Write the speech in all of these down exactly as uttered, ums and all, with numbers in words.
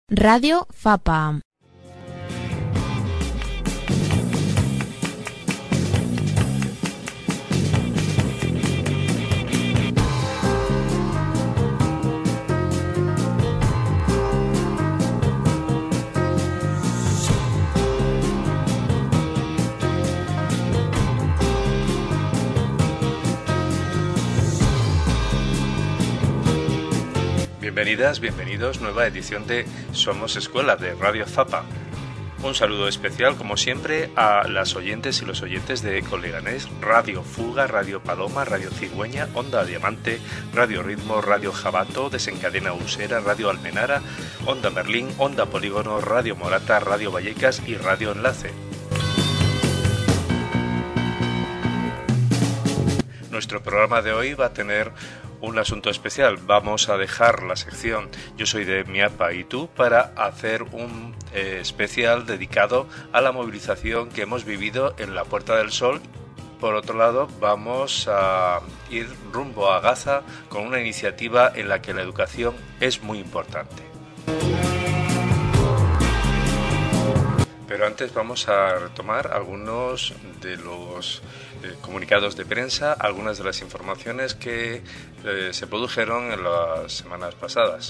Radio Fapa. Bienvenidas, bienvenidos, nueva edición de Somos Escuela de Radio Fapa. Un saludo especial, como siempre, a las oyentes y los oyentes de Coleganés, Radio Fuga, Radio Paloma, Radio Cigüeña, Onda Diamante, Radio Ritmo, Radio Jabato, Desencadena Usera, Radio Almenara, Onda Merlín, Onda Polígono, Radio Morata, Radio Vallecas y Radio Enlace. Nuestro programa de hoy va a tener un asunto especial. Vamos a dejar la sección Yo soy de Miapa y tú para hacer un eh, especial dedicado a la movilización que hemos vivido en la Puerta del Sol. Por otro lado, vamos a ir rumbo a Gaza con una iniciativa en la que la educación es muy importante. Pero antes vamos a retomar algunos de los eh, comunicados de prensa, algunas de las informaciones que eh, se produjeron en las semanas pasadas.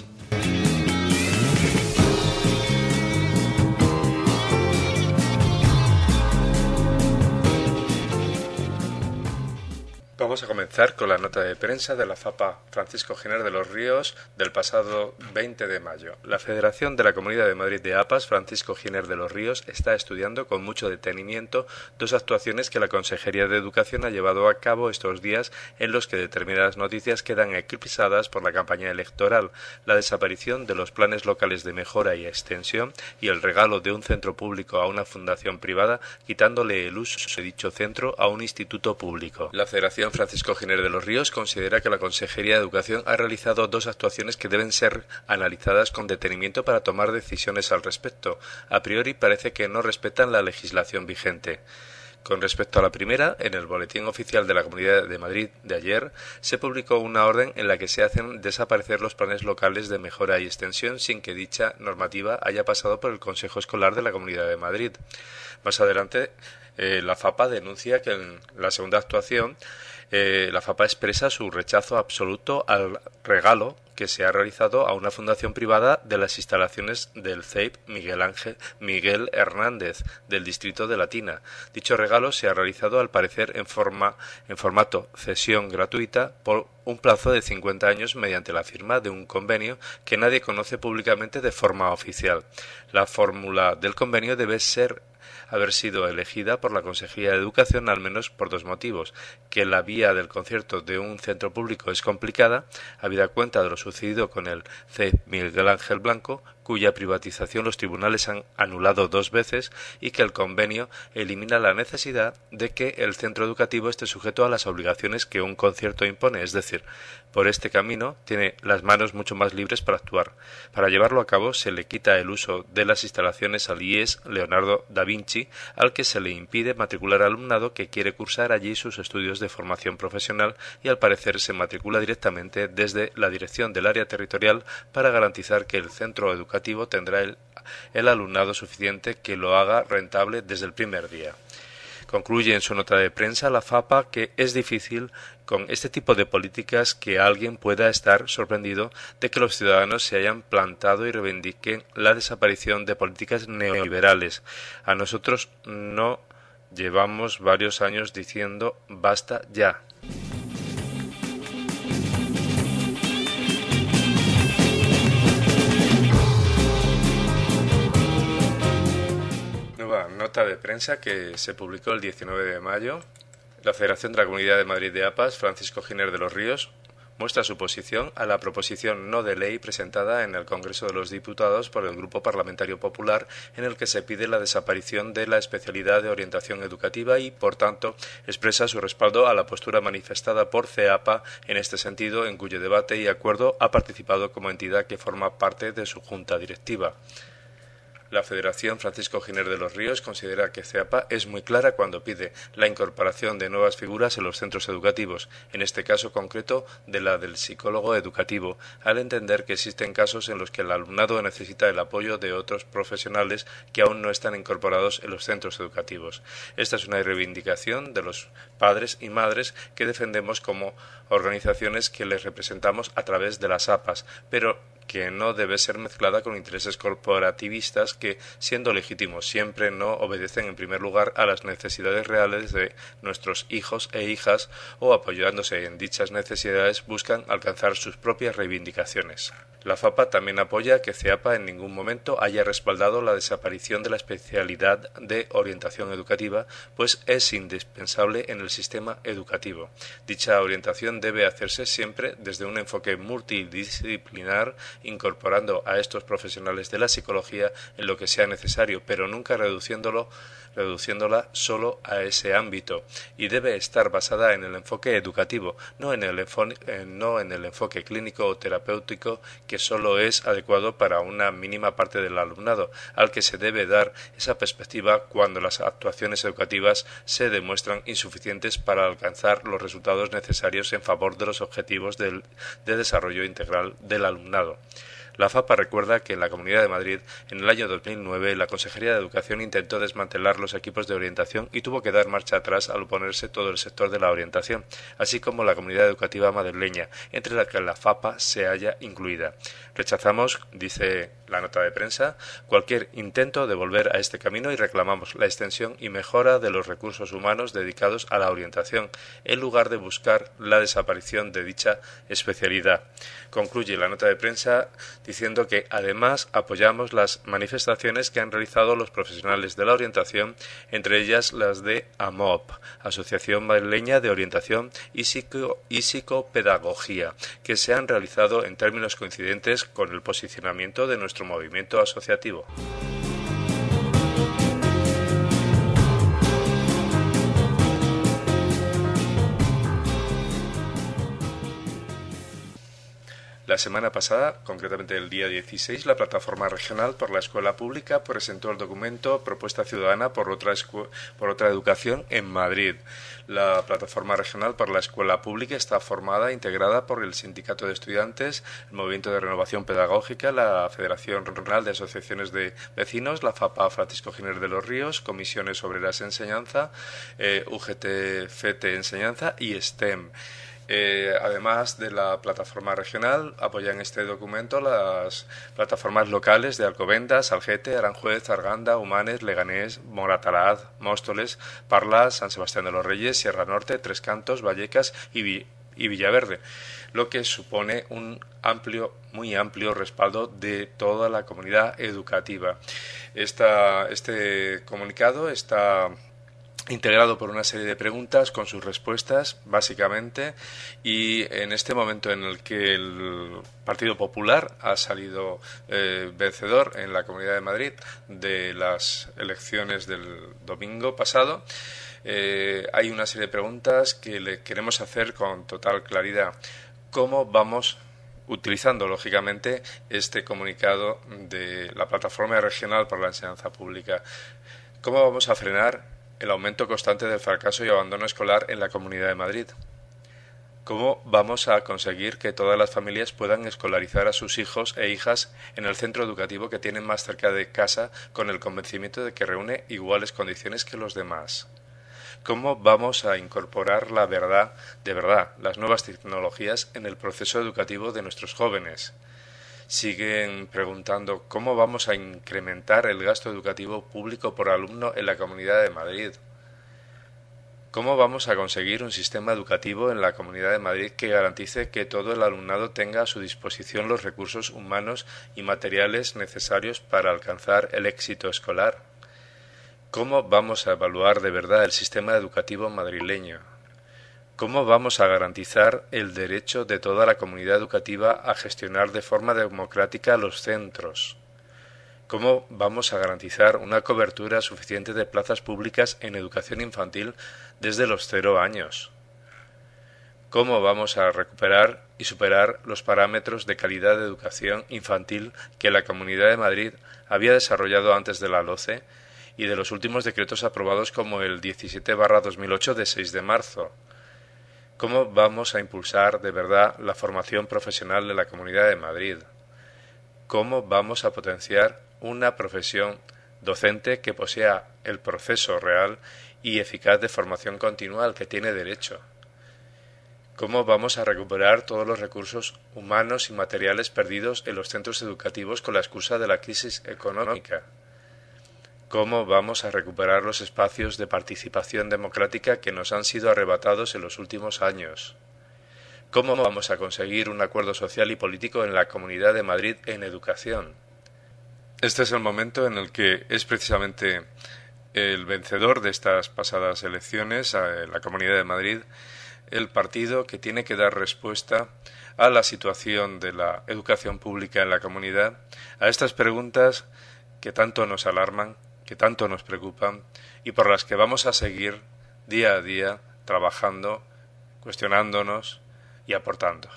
Vamos a comenzar con la nota de prensa de la Fapa Francisco Giner de los Ríos del pasado veinte de mayo. La Federación de la Comunidad de Madrid de APAS, Francisco Giner de los Ríos, está estudiando con mucho detenimiento dos actuaciones que la Consejería de Educación ha llevado a cabo estos días en los que determinadas noticias quedan eclipsadas por la campaña electoral, la desaparición de los planes locales de mejora y extensión y el regalo de un centro público a una fundación privada, quitándole el uso de dicho centro a un instituto público. La Federación Francisco Giner de los Ríos considera que la Consejería de Educación ha realizado dos actuaciones que deben ser analizadas con detenimiento para tomar decisiones al respecto. A priori parece que no respetan la legislación vigente. Con respecto a la primera, en el Boletín Oficial de la Comunidad de Madrid de ayer, se publicó una orden en la que se hacen desaparecer los planes locales de mejora y extensión sin que dicha normativa haya pasado por el Consejo Escolar de la Comunidad de Madrid. Más adelante, eh, la Fapa denuncia que en la segunda actuación Eh, la Fapa expresa su rechazo absoluto al regalo que se ha realizado a una fundación privada de las instalaciones del C E I P Miguel Ángel Miguel Hernández del distrito de Latina. Dicho regalo se ha realizado al parecer en forma en formato cesión gratuita por un plazo de cincuenta años mediante la firma de un convenio que nadie conoce públicamente de forma oficial. La fórmula del convenio debe ser haber sido elegida por la Consejería de Educación al menos por dos motivos: que la vía del concierto de un centro público es complicada, habida cuenta de lo sucedido con el C E I P Miguel Ángel Blanco, cuya privatización los tribunales han anulado dos veces, y que el convenio elimina la necesidad de que el centro educativo esté sujeto a las obligaciones que un concierto impone, es decir, por este camino tiene las manos mucho más libres para actuar. Para llevarlo a cabo se le quita el uso de las instalaciones al I E S Leonardo da Vinci, al que se le impide matricular alumnado que quiere cursar allí sus estudios de formación profesional, y al parecer se matricula directamente desde la dirección del área territorial para garantizar que el centro educativo tendrá el, el alumnado suficiente que lo haga rentable desde el primer día. Concluye en su nota de prensa la Fapa que es difícil con este tipo de políticas que alguien pueda estar sorprendido de que los ciudadanos se hayan plantado y reivindiquen la desaparición de políticas neoliberales. A nosotros no llevamos varios años diciendo basta ya. Nota de prensa que se publicó el diecinueve de mayo. La Federación de la Comunidad de Madrid de APAS, Francisco Giner de los Ríos, muestra su posición a la proposición no de ley presentada en el Congreso de los Diputados por el Grupo Parlamentario Popular, en el que se pide la desaparición de la especialidad de orientación educativa y, por tanto, expresa su respaldo a la postura manifestada por CEAPA en este sentido, en cuyo debate y acuerdo ha participado como entidad que forma parte de su junta directiva. La Federación Francisco Giner de los Ríos considera que CEAPA es muy clara cuando pide la incorporación de nuevas figuras en los centros educativos, en este caso concreto de la del psicólogo educativo, al entender que existen casos en los que el alumnado necesita el apoyo de otros profesionales que aún no están incorporados en los centros educativos. Esta es una reivindicación de los padres y madres que defendemos como organizaciones que les representamos a través de las A P As, pero que no debe ser mezclada con intereses corporativistas que, siendo legítimos, siempre no obedecen en primer lugar a las necesidades reales de nuestros hijos e hijas o, apoyándose en dichas necesidades, buscan alcanzar sus propias reivindicaciones. La FAPA también apoya que CEAPA en ningún momento haya respaldado la desaparición de la especialidad de orientación educativa, pues es indispensable en el sistema educativo. Dicha orientación debe hacerse siempre desde un enfoque multidisciplinar, incorporando a estos profesionales de la psicología en lo que sea necesario, pero nunca reduciéndolo reduciéndola solo a ese ámbito, y debe estar basada en el enfoque educativo, no en el, eh, no en el enfoque clínico o terapéutico que solo es adecuado para una mínima parte del alumnado, al que se debe dar esa perspectiva cuando las actuaciones educativas se demuestran insuficientes para alcanzar los resultados necesarios en favor de los objetivos del, de desarrollo integral del alumnado. La FAPA recuerda que en la Comunidad de Madrid, en el año dos mil nueve, la Consejería de Educación intentó desmantelar los equipos de orientación y tuvo que dar marcha atrás al oponerse todo el sector de la orientación, así como la comunidad educativa madrileña, entre la que la FAPA se halla incluida. Rechazamos, dice la nota de prensa, cualquier intento de volver a este camino y reclamamos la extensión y mejora de los recursos humanos dedicados a la orientación, en lugar de buscar la desaparición de dicha especialidad. Concluye la nota de prensa diciendo que además apoyamos las manifestaciones que han realizado los profesionales de la orientación, entre ellas las de AMOP, Asociación Madrileña de Orientación y, Psico y Psicopedagogía, que se han realizado en términos coincidentes con el posicionamiento de nuestro movimiento asociativo. La semana pasada, concretamente el día dieciséis, la Plataforma Regional por la Escuela Pública presentó el documento Propuesta Ciudadana por otra, por otra Educación en Madrid. La Plataforma Regional por la Escuela Pública está formada e integrada por el Sindicato de Estudiantes, el Movimiento de Renovación Pedagógica, la Federación Regional de Asociaciones de Vecinos, la FAPA Francisco Giner de los Ríos, Comisiones Obreras Enseñanza, eh, U G T F E T E Enseñanza y STEM. Eh, además de la plataforma regional, apoyan este documento las plataformas locales de Alcobendas, Algete, Aranjuez, Arganda, Humanes, Leganés, Moratalaz, Móstoles, Parla, San Sebastián de los Reyes, Sierra Norte, Tres Cantos, Vallecas y, Vi y Villaverde, lo que supone un amplio, muy amplio respaldo de toda la comunidad educativa. Esta, este comunicado está integrado por una serie de preguntas con sus respuestas, básicamente, y en este momento en el que el Partido Popular ha salido eh, vencedor en la Comunidad de Madrid de las elecciones del domingo pasado, eh, hay una serie de preguntas que le queremos hacer con total claridad. ¿Cómo vamos utilizando, lógicamente, este comunicado de la Plataforma Regional por la Enseñanza Pública? ¿Cómo vamos a frenar el aumento constante del fracaso y abandono escolar en la Comunidad de Madrid? ¿Cómo vamos a conseguir que todas las familias puedan escolarizar a sus hijos e hijas en el centro educativo que tienen más cerca de casa con el convencimiento de que reúne iguales condiciones que los demás? ¿Cómo vamos a incorporar la verdad, de verdad, las nuevas tecnologías en el proceso educativo de nuestros jóvenes? Siguen preguntando cómo vamos a incrementar el gasto educativo público por alumno en la Comunidad de Madrid. ¿Cómo vamos a conseguir un sistema educativo en la Comunidad de Madrid que garantice que todo el alumnado tenga a su disposición los recursos humanos y materiales necesarios para alcanzar el éxito escolar? ¿Cómo vamos a evaluar de verdad el sistema educativo madrileño? ¿Cómo vamos a garantizar el derecho de toda la comunidad educativa a gestionar de forma democrática los centros? ¿Cómo vamos a garantizar una cobertura suficiente de plazas públicas en educación infantil desde los cero años? ¿Cómo vamos a recuperar y superar los parámetros de calidad de educación infantil que la Comunidad de Madrid había desarrollado antes de la LOCE y de los últimos decretos aprobados como el diecisiete barra dos mil ocho de seis de marzo. ¿Cómo vamos a impulsar de verdad la formación profesional de la Comunidad de Madrid? ¿Cómo vamos a potenciar una profesión docente que posea el proceso real y eficaz de formación continua al que tiene derecho? ¿Cómo vamos a recuperar todos los recursos humanos y materiales perdidos en los centros educativos con la excusa de la crisis económica? ¿Cómo vamos a recuperar los espacios de participación democrática que nos han sido arrebatados en los últimos años? ¿Cómo vamos a conseguir un acuerdo social y político en la Comunidad de Madrid en educación? Este es el momento en el que es precisamente el vencedor de estas pasadas elecciones, la Comunidad de Madrid, el partido que tiene que dar respuesta a la situación de la educación pública en la comunidad, a estas preguntas que tanto nos alarman, que tanto nos preocupan y por las que vamos a seguir día a día trabajando, cuestionándonos y aportando.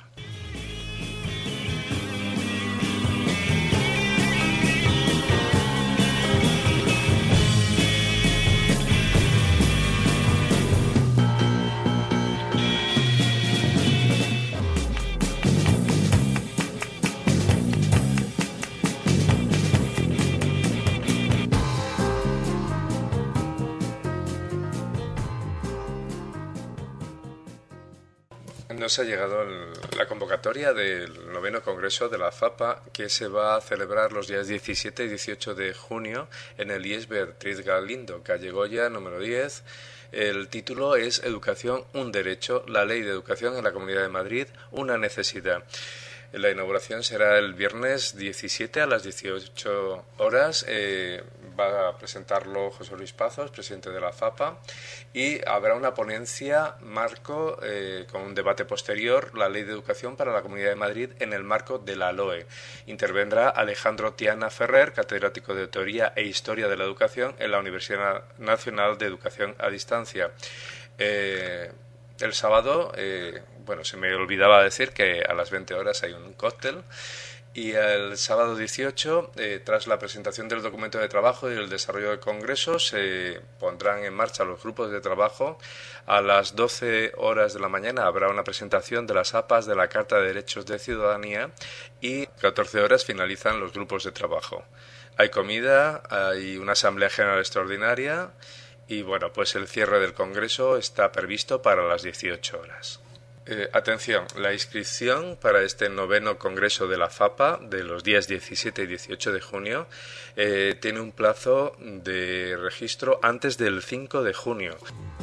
Nos ha llegado el, la convocatoria del noveno Congreso de la FAPA, que se va a celebrar los días diecisiete y dieciocho de junio en el I E S Beatriz Galindo, calle Goya, número diez. El título es Educación, un derecho, la ley de educación en la Comunidad de Madrid, una necesidad. La inauguración será el viernes diecisiete a las dieciocho horas. Eh, va a presentarlo José Luis Pazos, presidente de la FAPA, y habrá una ponencia marco eh, con un debate posterior, la Ley de Educación para la Comunidad de Madrid en el marco de la LOE. Intervendrá Alejandro Tiana Ferrer, catedrático de Teoría e Historia de la Educación en la Universidad Nacional de Educación a Distancia. Eh, El sábado, eh, bueno, se me olvidaba decir que a las veinte horas hay un cóctel y el sábado dieciocho, eh, tras la presentación del documento de trabajo y el desarrollo del congreso, se pondrán en marcha los grupos de trabajo. A las doce horas de la mañana habrá una presentación de las A P As de la Carta de Derechos de Ciudadanía y a catorce horas finalizan los grupos de trabajo. Hay comida, hay una asamblea general extraordinaria. Y bueno, pues el cierre del Congreso está previsto para las dieciocho horas. Eh, atención, la inscripción para este noveno Congreso de la FAPA de los días diecisiete y dieciocho de junio eh, tiene un plazo de registro antes del cinco de junio.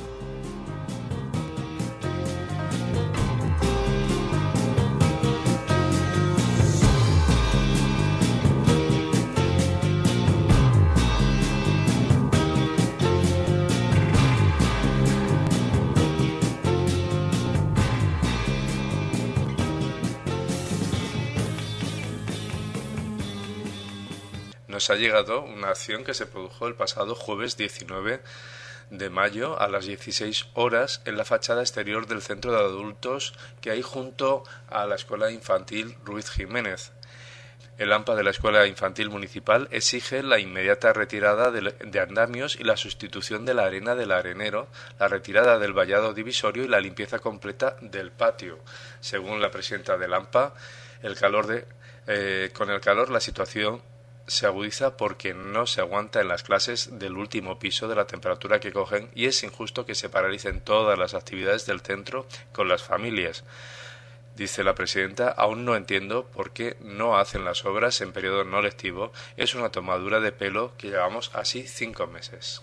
Nos ha llegado una acción que se produjo el pasado jueves diecinueve de mayo a las dieciséis horas en la fachada exterior del centro de adultos que hay junto a la Escuela Infantil Ruiz Jiménez. El AMPA de la Escuela Infantil Municipal exige la inmediata retirada de, de andamios y la sustitución de la arena del arenero, la retirada del vallado divisorio y la limpieza completa del patio. Según la presidenta del AMPA, el calor de, eh, con el calor la situación se agudiza porque no se aguanta en las clases del último piso de la temperatura que cogen y es injusto que se paralicen todas las actividades del centro con las familias. Dice la presidenta, aún no entiendo por qué no hacen las obras en periodo no lectivo. Es una tomadura de pelo que llevamos así cinco meses.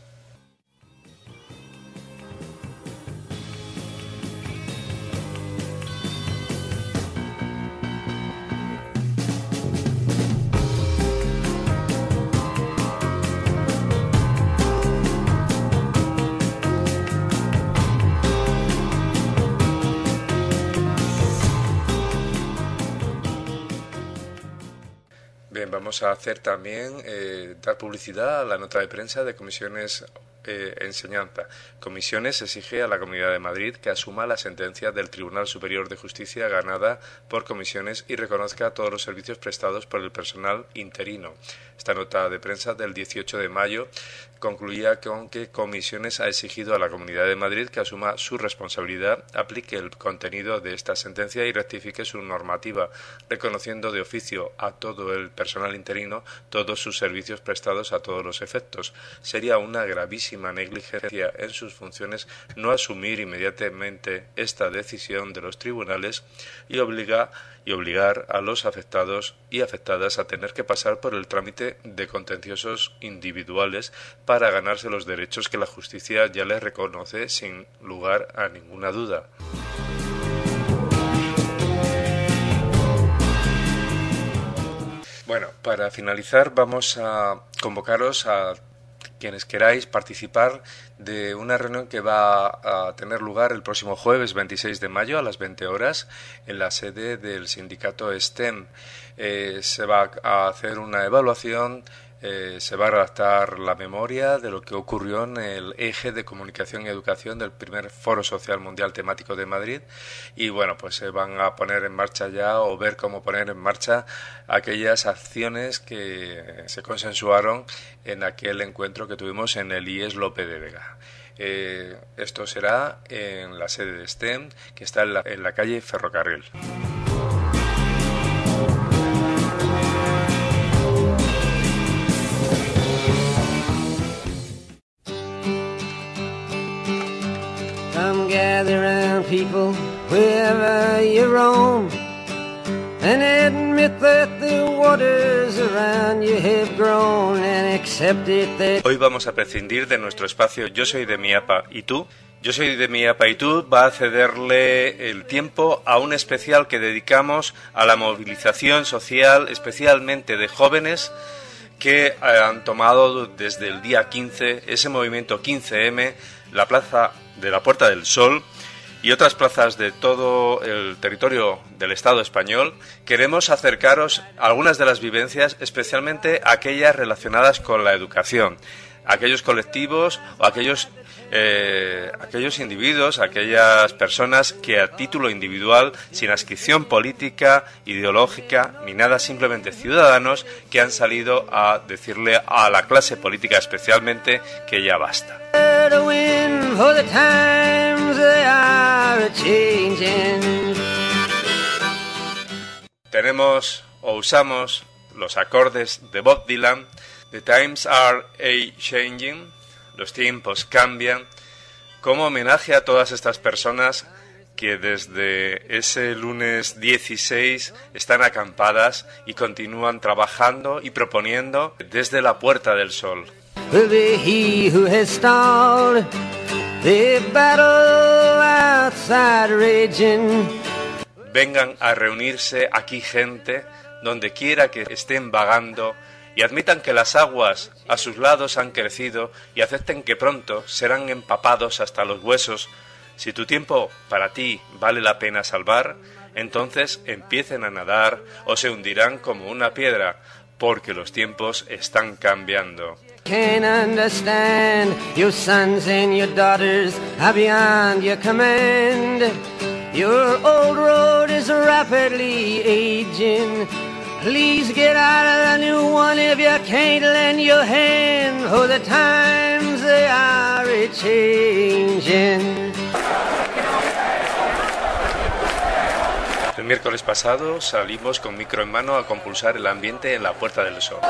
Bien, vamos a hacer también, eh, dar publicidad a la nota de prensa de comisiones eh, enseñanza. Comisiones exige a la Comunidad de Madrid que asuma la sentencia del Tribunal Superior de Justicia ganada por Comisiones y reconozca todos los servicios prestados por el personal interino. Esta nota de prensa del dieciocho de mayo concluía con que Comisiones ha exigido a la Comunidad de Madrid que asuma su responsabilidad, aplique el contenido de esta sentencia y rectifique su normativa, reconociendo de oficio a todo el personal interino todos sus servicios prestados a todos los efectos. Sería una gravísima negligencia en sus funciones no asumir inmediatamente esta decisión de los tribunales y obliga y obligar a los afectados y afectadas a tener que pasar por el trámite de contenciosos individuales para ganarse los derechos que la justicia ya les reconoce sin lugar a ninguna duda. Bueno, para finalizar vamos a convocaros a quienes queráis participar de una reunión que va a tener lugar el próximo jueves veintiséis de mayo a las veinte horas en la sede del sindicato STEM. Eh, se va a hacer una evaluación, eh, se va a redactar la memoria de lo que ocurrió en el eje de comunicación y educación del primer Foro Social Mundial Temático de Madrid y bueno, pues se van a poner en marcha ya o ver cómo poner en marcha aquellas acciones que se consensuaron en aquel encuentro que tuvimos en el I E S Lope de Vega. Eh, esto será en la sede de STEM, que está en la, en la calle Ferrocarril. Come gather round, people, wherever you roam, and admit that the waters around you have grown, and accept it that... Hoy vamos a prescindir de nuestro espacio Yo soy de mi A P A y tú. Yo soy de mi A P A y tú va a cederle el tiempo a un especial que dedicamos a la movilización social, especialmente de jóvenes que han tomado desde el día quince ese movimiento quince eme, la plaza de la Puerta del Sol y otras plazas de todo el territorio del Estado español. Queremos acercaros a algunas de las vivencias, especialmente aquellas relacionadas con la educación, aquellos colectivos o aquellos eh, aquellos individuos, aquellas personas que a título individual, sin adscripción política, ideológica ni nada, simplemente ciudadanos que han salido a decirle a la clase política especialmente que ya basta. Tenemos o usamos los acordes de Bob Dylan. The times are a-changing, los tiempos cambian, como homenaje a todas estas personas que desde ese lunes dieciséis están acampadas y continúan trabajando y proponiendo desde la Puerta del Sol. Will be he who has stalled the battle outside raging. Vengan a reunirse aquí gente, donde quiera que estén vagando, y admitan que las aguas a sus lados han crecido y acepten que pronto serán empapados hasta los huesos. Si tu tiempo para ti vale la pena salvar, entonces empiecen a nadar o se hundirán como una piedra, porque los tiempos están cambiando. Can't understand, your sons and your daughters are beyond your command. Your old road is rapidly aging. Please get out of the new one if you can't lend your hand, for the times they are a-changing. El miércoles pasado salimos con micro en mano a compulsar el ambiente en la Puerta del Sol.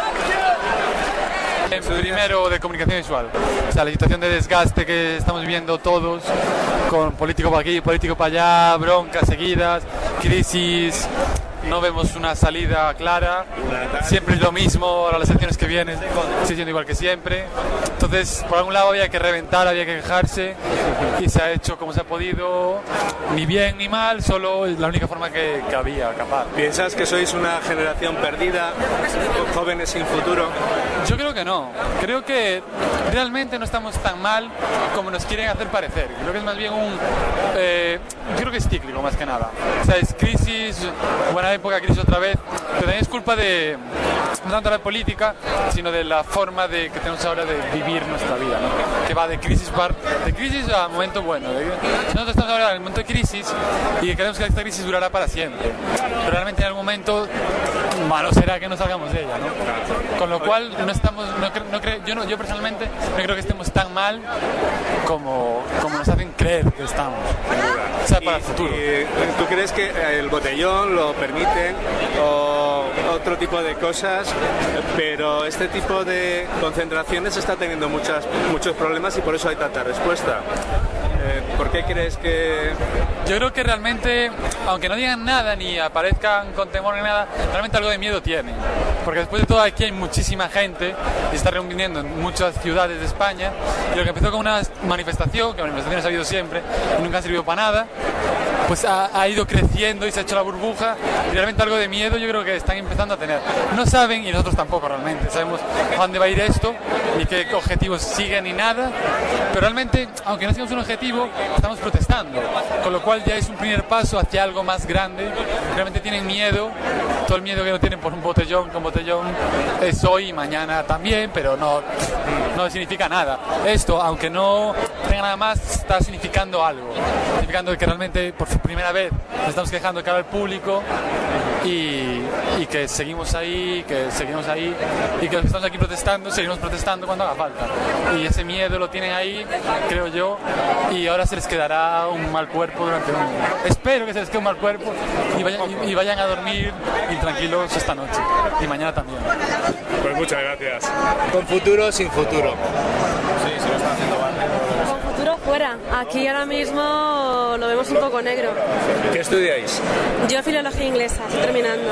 Primero de comunicación visual, o sea, la situación de desgaste que estamos viviendo todos, con político para aquí, político para allá, broncas seguidas, crisis, no vemos una salida clara, siempre es lo mismo, ahora las elecciones que vienen sigue siendo igual que siempre. Entonces, por algún lado había que reventar, había que quejarse, y se ha hecho como se ha podido, ni bien ni mal, solo la única forma que, que había, capaz. ¿Piensas que sois una generación perdida, jóvenes sin futuro? Yo creo que no, creo que realmente no estamos tan mal como nos quieren hacer parecer. Creo que es más bien un... Eh, yo creo que es cíclico más que nada. O sea, es crisis, buena época, crisis otra vez, pero también es culpa de, no tanto de la política, sino de la forma de, que tenemos ahora de vivir nuestra vida, ¿no? Que va de crisis, de crisis a momento bueno. De, nosotros estamos ahora en el momento de crisis y queremos que esta crisis durará para siempre, pero realmente en algún momento malo será que no salgamos de ella, ¿no? Con lo cual no estamos, no, cre, no cre, yo, no, yo personalmente no creo que estemos tan mal como, como nos hacen creer que estamos. O sea, para y, el futuro. Y, ¿tú crees que el botellón lo permite o otro tipo de cosas? Pero este tipo de concentraciones está teniendo muchas, muchos problemas y por eso hay tanta respuesta. Eh, ¿Por qué crees que...? Yo creo que realmente, aunque no digan nada ni aparezcan con temor ni nada, realmente algo de miedo tienen. Porque después de todo aquí hay muchísima gente y se está reuniendo en muchas ciudades de España. Y lo que empezó con una manifestación, que manifestaciones ha habido siempre y nunca han servido para nada, pues ha, ha ido creciendo y se ha hecho la burbuja y realmente algo de miedo yo creo que están empezando a tener. No saben, y nosotros tampoco realmente, sabemos a dónde va a ir esto, ni qué objetivos siguen ni nada, pero realmente, aunque no sigamos un objetivo, estamos protestando, con lo cual ya es un primer paso hacia algo más grande. Realmente tienen miedo, todo el miedo que no tienen por un botellón, con botellón es hoy y mañana también, pero no, no significa nada. Esto, aunque no tenga nada más, está significando algo, significando que realmente por primera vez nos estamos quejando de cara al público y, y que seguimos ahí, que seguimos ahí y que los que estamos aquí protestando, seguimos protestando cuando haga falta. Y ese miedo lo tienen ahí, creo yo, y ahora se les quedará un mal cuerpo durante un... Espero que se les quede un mal cuerpo y vayan, y, y vayan a dormir intranquilos esta noche y mañana también. Pues muchas gracias. Con futuro, sin futuro. Sí, se lo están haciendo mal. Con futuro fuera. Aquí ahora mismo lo vemos un poco negro. ¿Qué estudiáis? Yo filología inglesa, estoy terminando.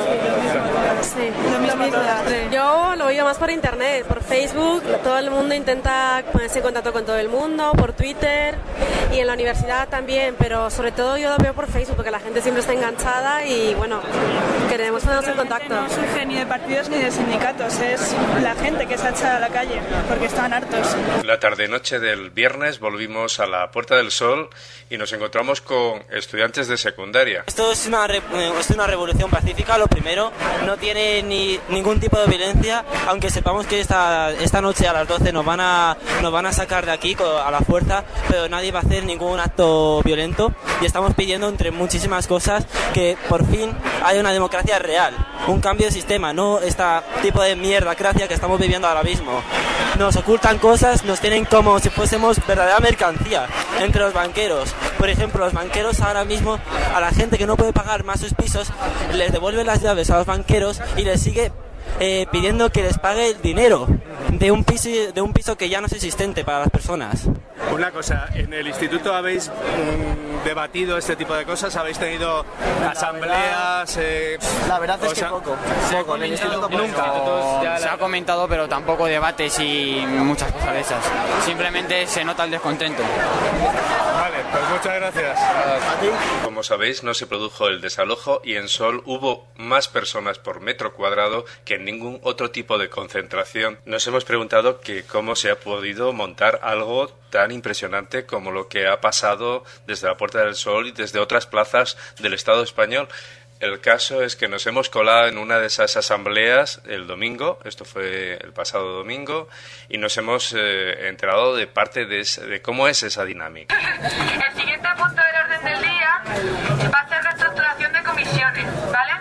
Sí, lo mismo. Yo lo oigo más por internet, por Facebook. Todo el mundo intenta ponerse en contacto con todo el mundo, por Twitter y en la universidad también, pero sobre todo yo lo veo por Facebook porque la gente siempre está enganchada y bueno, queremos ponernos en contacto. No surge ni de partidos ni de sindicatos, es la gente que se ha echado a la calle porque están hartos. La tarde-noche del viernes volvimos a la Puerta del Sol y nos encontramos con estudiantes de secundaria. Esto es una, re, es una revolución pacífica, lo primero, no tiene ni ningún tipo de violencia, aunque sepamos que esta, esta noche a las doce nos van, a, nos van a sacar de aquí a la fuerza, pero nadie va a hacer ningún acto violento y estamos pidiendo entre muchísimas cosas que por fin haya una democracia real, un cambio de sistema, no este tipo de mierdacracia que estamos viviendo ahora mismo. Nos ocultan cosas, nos tienen como si fuésemos verdadera mercancía entre los banqueros. Por ejemplo, los banqueros ahora mismo a la gente que no puede pagar más sus pisos les devuelven las llaves a los banqueros y les sigue eh, pidiendo que les pague el dinero de un piso de un piso que ya no es existente para las personas. Una cosa, ¿en el instituto habéis mm, debatido este tipo de cosas? ¿Habéis tenido asambleas? Eh, la verdad es que sea, poco, poco, en el instituto nunca. Se ha comentado, pero tampoco debates y muchas cosas de esas. Simplemente se nota el descontento. Vale, pues muchas gracias. Como sabéis, no se produjo el desalojo y en Sol hubo más personas por metro cuadrado que en ningún otro tipo de concentración. Nos hemos preguntado que cómo se ha podido montar algo tan impresionante como lo que ha pasado desde la Puerta del Sol y desde otras plazas del Estado español. El caso es que nos hemos colado en una de esas asambleas el domingo, esto fue el pasado domingo, y nos hemos eh, enterado de parte de, ese, de cómo es esa dinámica. El siguiente punto del orden del día va a ser reestructuración de comisiones, ¿vale?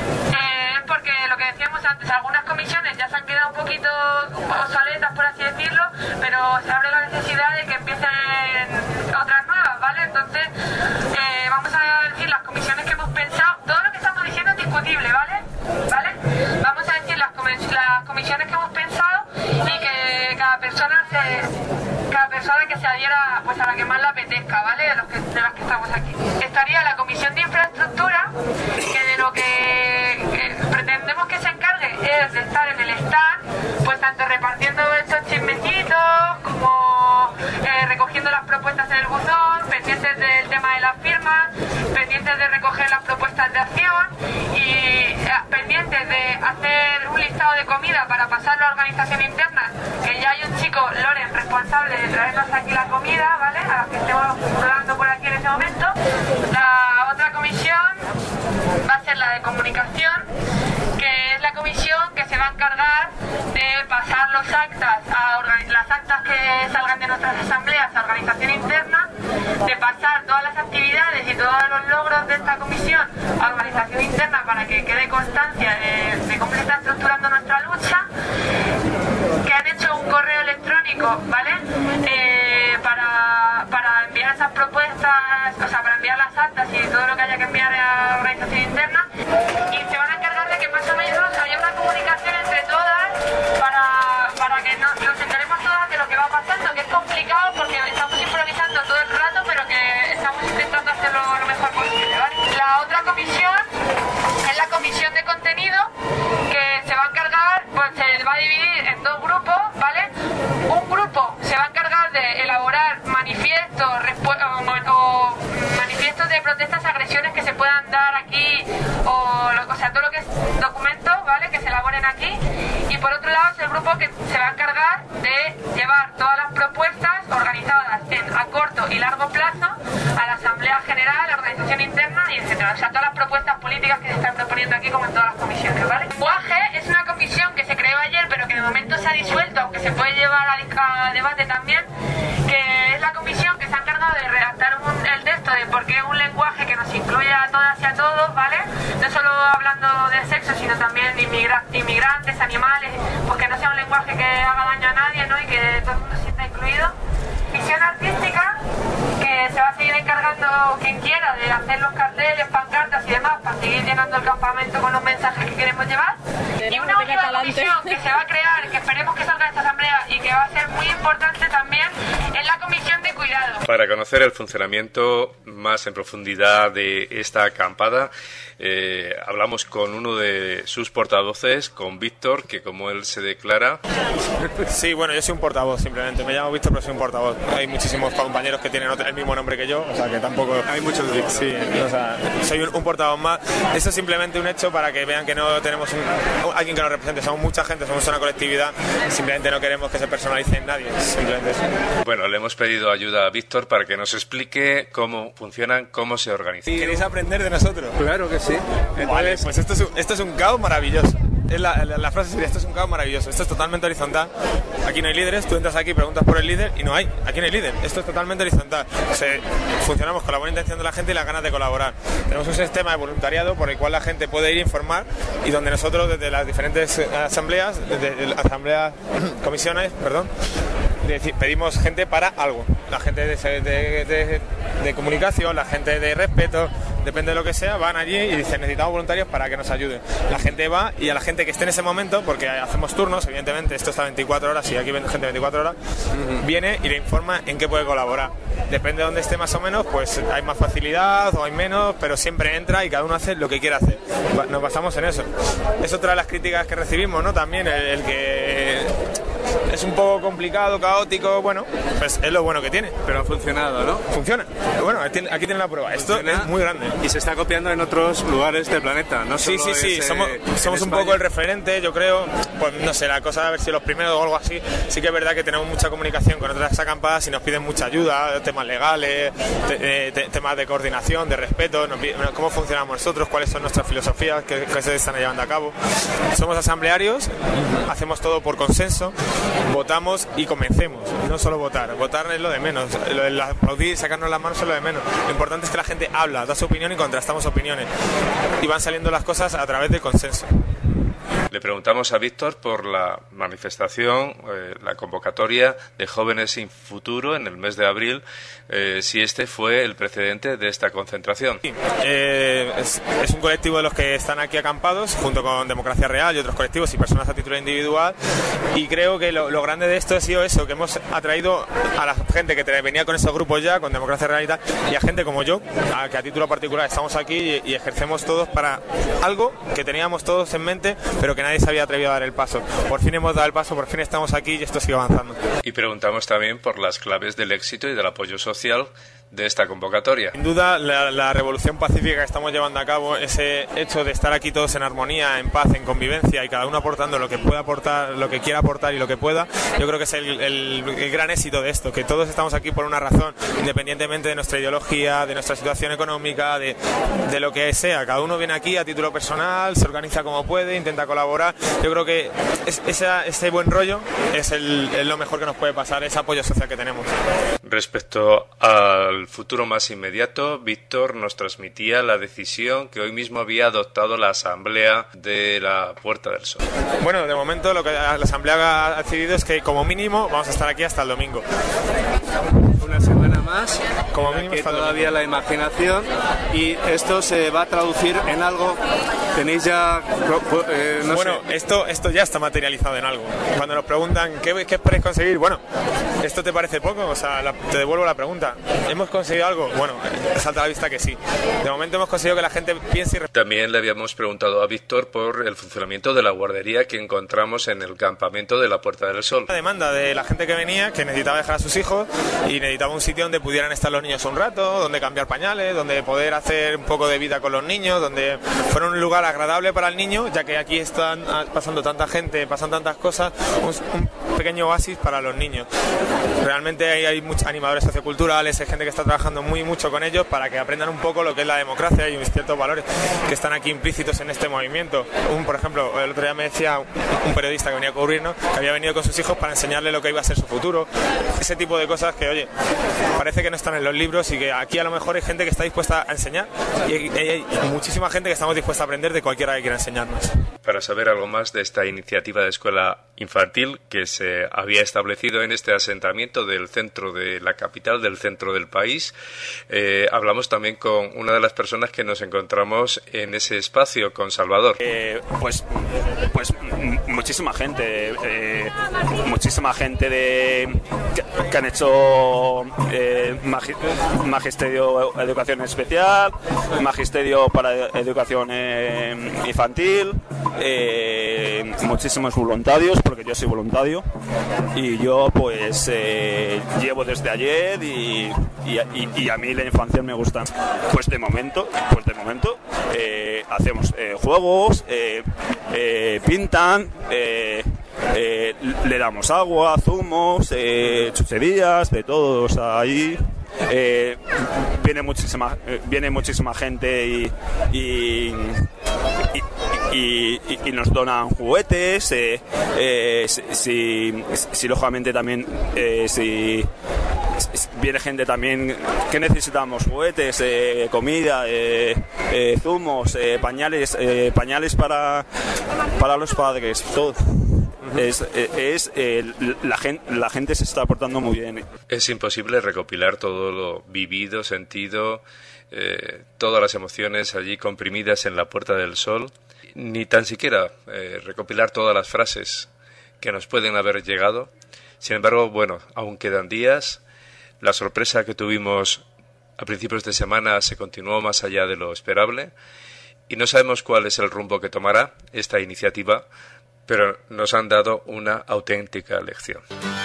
Eh, porque lo que decíamos antes, algunas comisiones ya se han quedado un poquito obsoletas, por así decirlo, pero se abre la necesidad de que empiecen otras nuevas, ¿vale? Entonces, eh, vamos a decir las comisiones que hemos pensado. Todo lo que estamos diciendo es discutible, ¿vale? ¿Vale? Vamos a decir las, comis las comisiones que hemos pensado y que cada persona se, cada persona que se adhiera pues a la que más le apetezca, ¿vale? De, los que, de las que estamos aquí. Estaría la comisión de infraestructura, que de lo que, que pretendemos que se encargue es de estar en el stand, pues tanto repartiendo estos chismecitos como eh, recogiendo las propuestas en el buzón, pendientes del tema de las firmas, pendientes de recoger las propuestas de acción y eh, pendientes de hacer un listado de comida para pasarlo a organización interna, que ya hay un chico, Loren, responsable de traernos aquí la comida, ¿vale? A las que estemos hablando por aquí en ese momento. La otra comisión va a ser la de comunicación, que los actas, a organi- las actas que salgan de nuestras asambleas a organización interna, de pasar todas las actividades y todos los logros de esta comisión a organización interna para que quede constancia de, de cómo se está estructurando nuestra lucha, que han hecho un correo electrónico, ¿vale? Eh, para, para enviar esas propuestas, o sea, para enviar las actas y todo lo que haya que enviar a la organización interna, y se van a encargar de que más o menos haya una comunicación entre todas para, para que no, nos enteremos todas de lo que va pasando, que es complicado porque estamos improvisando todo el rato, pero que estamos intentando hacerlo lo mejor posible, ¿vale? La otra comisión es la comisión de contenido, que se va a encargar, pues se va a dividir en dos grupos, ¿vale? Un grupo se va a encargar de elaborar manifiestos o, o manifiestos de protestas, agresiones que se puedan dar aquí, o, lo, o sea, todo lo que es documentos, ¿vale? Que se elaboren aquí. Y por otro lado es el grupo que se va a encargar de llevar todas las propuestas organizadas en, a corto y largo plazo a la Asamblea General, a la organización interna y etcétera. O sea, todas las propuestas políticas que se están proponiendo aquí, como en todas las comisiones, ¿vale? U A G es una comisión que se creó ayer, pero que de momento se ha disuelto, aunque se puede llevar a, a debate también, que es la comisión que se ha encargado de redactar un, el texto de por qué un lenguaje que nos incluye a todas y a todos, ¿vale? No solo hablando de sexo, sino también de inmigra inmigrantes, animales, pues que no sea un lenguaje que haga daño a nadie, ¿no? Y que todo el mundo se sienta incluido. Visión artística, que se va a seguir encargando quien quiera de hacer los carteles, pancartas y demás para seguir llenando el campamento con los mensajes que queremos llevar. Y una última comisión que se va a crear, que esperemos que salga de esta asamblea y que va a ser muy importante también, es la comisión de cuidado. Para conocer el funcionamiento más en profundidad de esta acampada, eh, hablamos con uno de sus portavoces, con Víctor, que como él se declara... Sí, bueno, yo soy un portavoz simplemente, me llamo Víctor, pero soy un portavoz. Hay muchísimos compañeros que tienen el mismo nombre que yo, o sea que tampoco... Hay muchos. Sí, o sea, soy un, un portavoz más. Eso es simplemente un hecho para que vean que no tenemos un, alguien que nos represente, somos mucha gente, somos una colectividad, simplemente no queremos que se personalice en nadie, simplemente eso. Bueno, le hemos pedido ayuda a Víctor para que nos explique cómo funcionan, cómo se organizan. ¿Queréis aprender de nosotros? Claro que sí. Entonces, vale, pues esto es un, esto es un caos maravilloso. Es la, la, la frase sería, esto es un caos maravilloso, esto es totalmente horizontal. Aquí no hay líderes, tú entras aquí, preguntas por el líder y no hay, aquí no hay líder, esto es totalmente horizontal. Se, funcionamos con la buena intención de la gente y las ganas de colaborar. Tenemos un sistema de voluntariado por el cual la gente puede ir a informar y donde nosotros desde las diferentes asambleas, desde asambleas, comisiones, perdón, pedimos gente para algo. La gente de, de, de, de comunicación, la gente de respeto, depende de lo que sea, van allí y dicen necesitamos voluntarios para que nos ayuden. La gente va y a la gente que esté en ese momento, porque hacemos turnos, evidentemente esto está veinticuatro horas y aquí viene gente veinticuatro horas, uh-huh. viene y le informa en qué puede colaborar. Depende de dónde esté más o menos, pues hay más facilidad o hay menos, pero siempre entra y cada uno hace lo que quiere hacer. Nos basamos en eso. Es otra de las críticas que recibimos, ¿no? También el, el que es un poco complicado, caótico, bueno, pues es lo bueno que tiene. Pero ha funcionado, ¿no? Funciona. Bueno, aquí tienen la prueba. Esto Funciona, es muy grande. Y se está copiando en otros lugares del planeta, ¿no? Sí, sí, sí. Somos, somos un poco el referente, yo creo. Pues no sé, la cosa de haber sido los primeros o algo así. Sí que es verdad que tenemos mucha comunicación con otras acampadas y nos piden mucha ayuda, temas legales, te, te, temas de coordinación, de respeto, nos, cómo funcionamos nosotros, cuáles son nuestras filosofías que, que se están llevando a cabo. Somos asamblearios, hacemos todo por consenso, votamos y convencemos, no solo votar. Votar es lo de menos, lo de aplaudir y sacarnos las manos es lo de menos. Lo importante es que la gente habla, da su opinión y contrastamos opiniones. Y van saliendo las cosas a través del consenso. Le preguntamos a Víctor por la manifestación, eh, la convocatoria de Jóvenes sin Futuro en el mes de abril, eh, si este fue el precedente de esta concentración. Sí, eh, es, es un colectivo de los que están aquí acampados, junto con Democracia Real y otros colectivos y personas a título individual, y creo que lo, lo grande de esto ha sido eso, que hemos atraído a la gente que venía con esos grupos ya, con Democracia Real y tal, y a gente como yo, a, que a título particular estamos aquí y, y ejercemos todos para algo que teníamos todos en mente, pero que nadie se había atrevido a dar el paso. Por fin hemos dado el paso, por fin estamos aquí y esto sigue avanzando. Y preguntamos también por las claves del éxito y del apoyo social de esta convocatoria. Sin duda, la, la revolución pacífica que estamos llevando a cabo, ese hecho de estar aquí todos en armonía, en paz, en convivencia y cada uno aportando lo que pueda aportar, lo que quiera aportar y lo que pueda, yo creo que es el, el, el gran éxito de esto, que todos estamos aquí por una razón, independientemente de nuestra ideología, de nuestra situación económica, de, de lo que sea. Cada uno viene aquí a título personal, se organiza como puede, intenta colaborar. Yo creo que es, esa, ese buen rollo es, el, es lo mejor que nos puede pasar, ese apoyo social que tenemos. Respecto al futuro más inmediato, Víctor nos transmitía la decisión que hoy mismo había adoptado la Asamblea de la Puerta del Sol. Bueno, de momento lo que la Asamblea ha decidido es que como mínimo vamos a estar aquí hasta el domingo. Una semana más, como mínimo que hasta el todavía la imaginación, y esto se va a traducir en algo. Tenéis ya eh, no bueno sé. esto esto ya está materializado en algo. Cuando nos preguntan qué, qué esperáis conseguir, bueno, esto te parece poco, o sea, la, te devuelvo la pregunta. ¿Hemos conseguido algo? Bueno, salta a la vista que sí. De momento hemos conseguido que la gente piense y... También le habíamos preguntado a Víctor por el funcionamiento de la guardería que encontramos en el campamento de la Puerta del Sol. La demanda de la gente que venía, que necesitaba dejar a sus hijos y necesitaba un sitio donde pudieran estar los niños un rato, donde cambiar pañales, donde poder hacer un poco de vida con los niños, donde fuera un lugar agradable para el niño, ya que aquí están pasando tanta gente, pasan tantas cosas, un, un pequeño oasis para los niños. Realmente hay, hay muchos animadores socioculturales, hay gente que está trabajando muy mucho con ellos para que aprendan un poco lo que es la democracia y ciertos valores que están aquí implícitos en este movimiento. Un, por ejemplo, el otro día me decía un periodista que venía a cubrirnos que había venido con sus hijos para enseñarle lo que iba a ser su futuro. Ese tipo de cosas que, oye, parece que no están en los libros y que aquí a lo mejor hay gente que está dispuesta a enseñar y hay, hay muchísima gente que estamos dispuesta a aprender de cualquiera que quiera enseñarnos. Para saber algo más de esta iniciativa de escuela infantil que se había establecido en este asentamiento del centro de la capital, del centro del país, eh, hablamos también con una de las personas que nos encontramos en ese espacio, con Salvador. Eh, pues, pues muchísima gente, eh, muchísima gente de que, que han hecho eh, magi, magisterio educación especial, magisterio para educación eh, infantil. Eh, muchísimos voluntarios, porque yo soy voluntario y yo pues eh, llevo desde ayer y, y, y, y a mí la infancia me gusta. Pues de momento, pues de momento eh, hacemos eh, juegos, eh, eh, pintan, eh, eh, le damos agua, zumos, eh, chucherías, de todos ahí. Eh, viene muchísima eh, viene muchísima gente y y, y, y, y, y nos donan juguetes eh, eh, si, si, si lógicamente también eh, si, si viene gente también que necesitamos juguetes, eh, comida, eh, eh, zumos, eh, pañales eh, pañales para para los padres, todo. Es, es eh, la, gente, la gente se está portando muy bien. Es imposible recopilar todo lo vivido, sentido, eh, todas las emociones allí comprimidas en la Puerta del Sol, ni tan siquiera eh, recopilar todas las frases que nos pueden haber llegado. Sin embargo, bueno, aún quedan días. La sorpresa que tuvimos a principios de semana se continuó más allá de lo esperable y no sabemos cuál es el rumbo que tomará esta iniciativa, pero nos han dado una auténtica lección.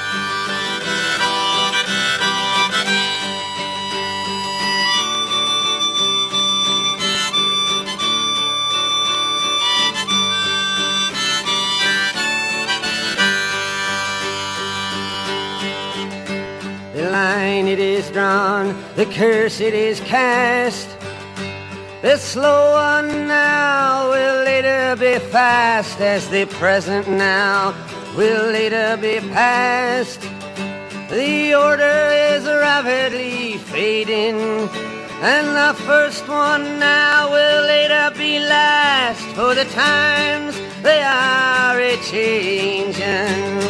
The line it is drawn, the curse it is cast. The slow one now will later be fast, as the present now will later be past. The order is rapidly fading, and the first one now will later be last, for the times they are a-changin'.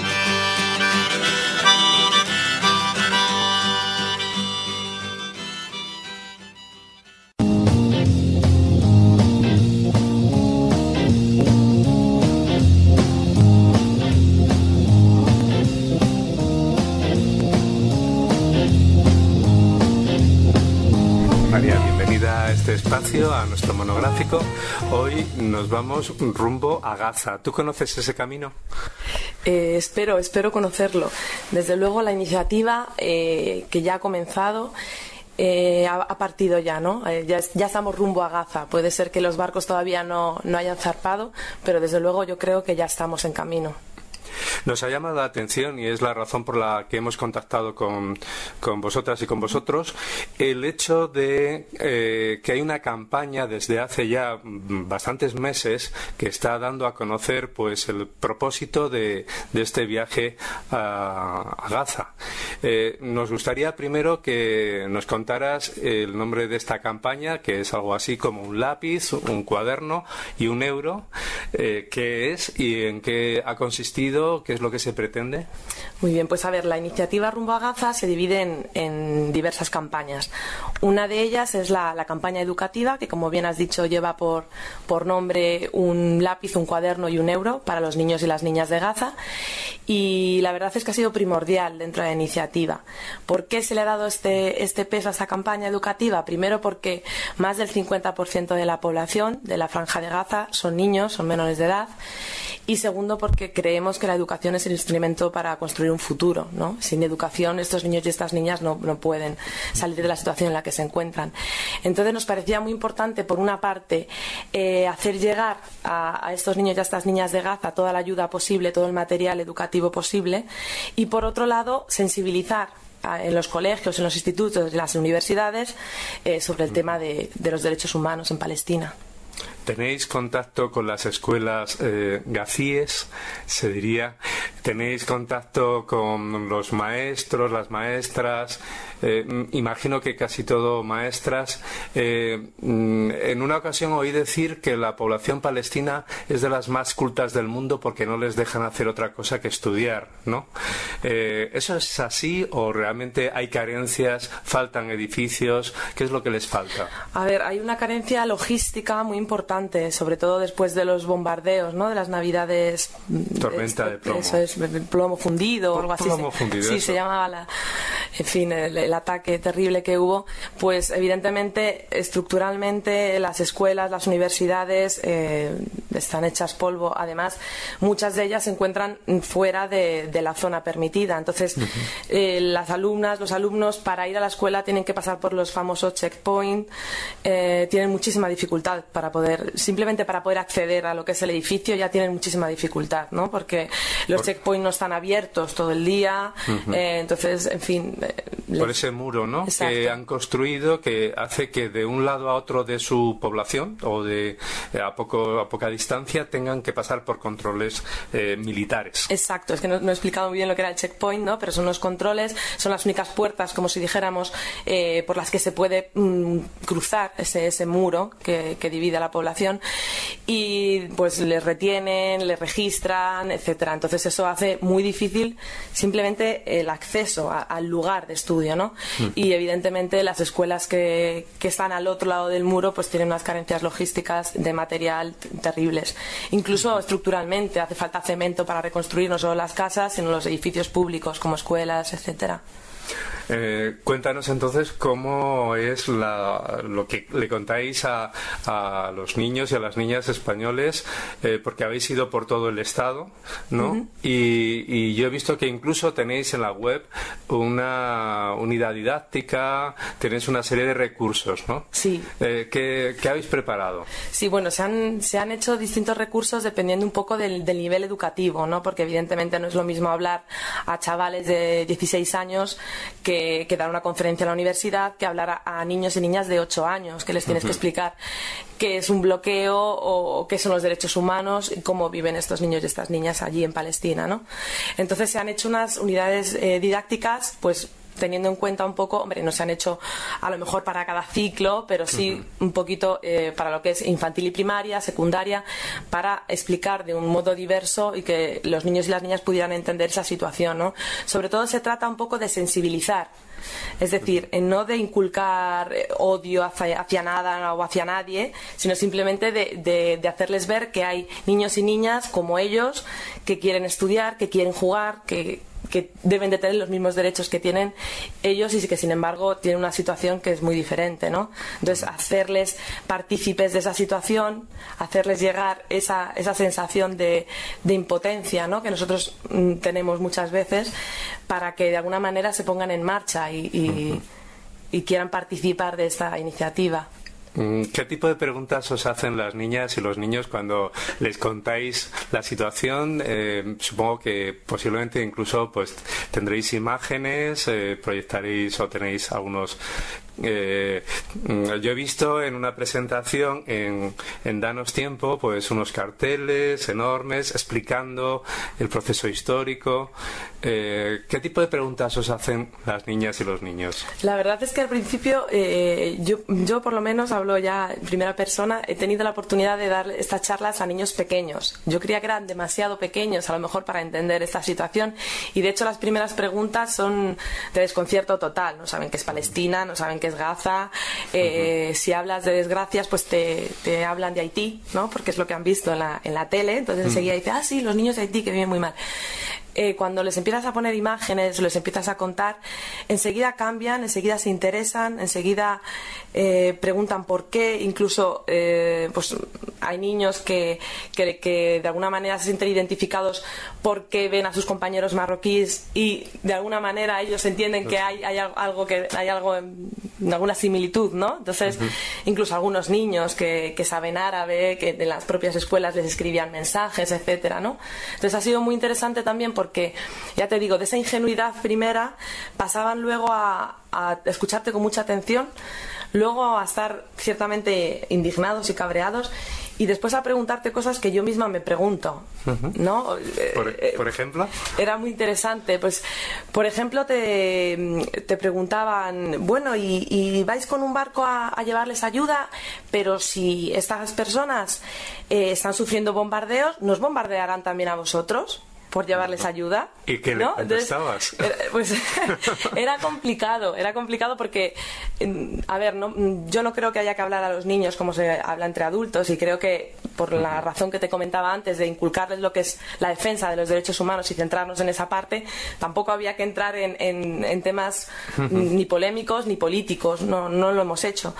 María, bienvenida a este espacio, a nuestro monográfico. Hoy nos vamos rumbo a Gaza. ¿Tú conoces ese camino? Eh, espero, espero conocerlo. Desde luego la iniciativa eh, que ya ha comenzado eh, ha, ha partido ya, ¿no? Eh, ya, ya estamos rumbo a Gaza. Puede ser que los barcos todavía no, no hayan zarpado, pero desde luego yo creo que ya estamos en camino. Nos ha llamado la atención, y es la razón por la que hemos contactado con, con vosotras y con vosotros, el hecho de eh, que hay una campaña desde hace ya bastantes meses que está dando a conocer pues el propósito de, de este viaje a, a Gaza. Eh, nos gustaría primero que nos contaras el nombre de esta campaña, que es algo así como un lápiz, un cuaderno y un euro. Eh, ¿Qué es y en qué ha consistido? ¿Qué es lo que se pretende? Muy bien, pues a ver, la iniciativa Rumbo a Gaza se divide en, en diversas campañas. Una de ellas es la, la campaña educativa, que como bien has dicho lleva por, por nombre un lápiz, un cuaderno y un euro para los niños y las niñas de Gaza, y la verdad es que ha sido primordial dentro de la iniciativa. ¿Por qué se le ha dado este, este peso a esta campaña educativa? Primero porque más del cincuenta por ciento de la población de la Franja de Gaza son niños, son menores de edad, y segundo porque creemos que la educación es el instrumento para construir un futuro, ¿no? Sin educación estos niños y estas niñas no, no pueden salir de la situación en la que se encuentran. Entonces nos parecía muy importante, por una parte, eh, hacer llegar a, a estos niños y a estas niñas de Gaza toda la ayuda posible, todo el material educativo posible, y por otro lado sensibilizar en los colegios, en los institutos, en las universidades eh, sobre el tema de, de los derechos humanos en Palestina. ¿Tenéis contacto con las escuelas eh, gazíes, se diría? ¿Tenéis contacto con los maestros, las maestras? Eh, imagino que casi todo maestras. Eh, en una ocasión oí decir que la población palestina es de las más cultas del mundo porque no les dejan hacer otra cosa que estudiar, ¿no? Eh, ¿Eso es así o realmente hay carencias, faltan edificios? ¿Qué es lo que les falta? A ver, hay una carencia logística muy importante, sobre todo después de los bombardeos, ¿no? De las navidades. Tormenta de plomo. Eso es, plomo fundido o algo así. Plomo fundido. Sí, eso. se llamaba la, en fin, el, el ataque terrible que hubo. Pues evidentemente, estructuralmente, las escuelas, las universidades eh, están hechas polvo. Además, muchas de ellas se encuentran fuera de, de la zona permitida. Entonces, uh-huh. eh, las alumnas, los alumnos, para ir a la escuela tienen que pasar por los famosos checkpoints. Eh, tienen muchísima dificultad para poder, simplemente para poder acceder a lo que es el edificio, ya tienen muchísima dificultad, ¿no? Porque los por... checkpoints no están abiertos todo el día. Uh-huh. eh, entonces, en fin. Eh, por les... ese muro, ¿no? Exacto. Que han construido, que hace que de un lado a otro de su población o de a poco a poca distancia tengan que pasar por controles eh, militares. Exacto, es que no, no he explicado muy bien lo que era el checkpoint, ¿no? Pero son los controles, son las únicas puertas, como si dijéramos, eh, por las que se puede mm, cruzar ese, ese muro que, que divide a la población, y pues les retienen, les registran, etcétera. Entonces eso hace muy difícil simplemente el acceso a, al lugar de estudio, ¿no? Mm. Y evidentemente las escuelas que, que están al otro lado del muro pues tienen unas carencias logísticas de material terribles. Incluso estructuralmente hace falta cemento para reconstruir no solo las casas, sino los edificios públicos como escuelas, etcétera. Eh, cuéntanos entonces cómo es la, lo que le contáis a, a los niños y a las niñas españoles, eh, porque habéis ido por todo el estado, ¿no? Uh-huh. y, y yo he visto que incluso tenéis en la web una unidad didáctica, tenéis una serie de recursos, ¿no? Sí. Eh, ¿qué, ¿Qué habéis preparado? Sí, bueno, se han, se han hecho distintos recursos dependiendo un poco del, del nivel educativo, ¿no? Porque evidentemente no es lo mismo hablar a chavales de dieciséis años que, que dar una conferencia en la universidad que hablar a, a niños y niñas de ocho años, que les tienes uh-huh. que explicar qué es un bloqueo o qué son los derechos humanos y cómo viven estos niños y estas niñas allí en Palestina, ¿no? Entonces se han hecho unas unidades eh, didácticas, pues teniendo en cuenta un poco, hombre, no se han hecho a lo mejor para cada ciclo, pero sí uh-huh. un poquito eh, para lo que es infantil y primaria, secundaria, para explicar de un modo diverso y que los niños y las niñas pudieran entender esa situación, ¿no? Sobre todo se trata un poco de sensibilizar, es decir, no de inculcar odio hacia, hacia nada o hacia nadie, sino simplemente de, de, de hacerles ver que hay niños y niñas como ellos que quieren estudiar, que quieren jugar, que que deben de tener los mismos derechos que tienen ellos y que sin embargo tienen una situación que es muy diferente, ¿no? Entonces hacerles partícipes de esa situación, hacerles llegar esa, esa sensación de, de impotencia, ¿no? Que nosotros mm, tenemos muchas veces, para que de alguna manera se pongan en marcha y, y, y quieran participar de esta iniciativa. ¿Qué tipo de preguntas os hacen las niñas y los niños cuando les contáis la situación? Eh, supongo que posiblemente incluso pues tendréis imágenes, eh, proyectaréis o tenéis algunos... Eh, yo he visto en una presentación en, en Danos Tiempo pues unos carteles enormes explicando el proceso histórico. Eh, ¿Qué tipo de preguntas os hacen las niñas y los niños? La verdad es que al principio eh, yo, yo por lo menos hablo ya en primera persona, he tenido la oportunidad de dar estas charlas a niños pequeños. Yo creía que eran demasiado pequeños a lo mejor para entender esta situación, y de hecho las primeras preguntas son de desconcierto total. No saben qué es Palestina, no saben qué es Gaza, eh, uh-huh. Si hablas de desgracias pues te, te hablan de Haití, ¿no? Porque es lo que han visto en la, en la tele, entonces uh-huh. enseguida dice, ah sí, los niños de Haití que viven muy mal. Eh, cuando les empiezas a poner imágenes, les empiezas a contar, enseguida cambian, enseguida se interesan, enseguida eh, preguntan por qué, incluso eh, pues hay niños que, que, que de alguna manera se sienten identificados porque ven a sus compañeros marroquíes y de alguna manera ellos entienden que hay, hay algo que hay algo en, alguna similitud, ¿no? Entonces uh-huh. incluso algunos niños que, que saben árabe, que en las propias escuelas les escribían mensajes, etcétera, ¿no? Entonces ha sido muy interesante también porque, ya te digo, de esa ingenuidad primera pasaban luego a, a escucharte con mucha atención, luego a estar ciertamente indignados y cabreados, y después a preguntarte cosas que yo misma me pregunto, ¿no? ¿Por, por ejemplo? Era muy interesante. Pues, por ejemplo, te, te preguntaban, bueno, y, y vais con un barco a, a llevarles ayuda, pero si estas personas eh, están sufriendo bombardeos, ¿nos bombardearán también a vosotros por llevarles ayuda? ¿Y qué le ¿no? contestabas? Entonces, pues era complicado, era complicado porque, a ver, no, yo no creo que haya que hablar a los niños como se habla entre adultos, y creo que por la razón que te comentaba antes de inculcarles lo que es la defensa de los derechos humanos y centrarnos en esa parte, tampoco había que entrar en, en, en temas ni polémicos ni políticos, no, no lo hemos hecho.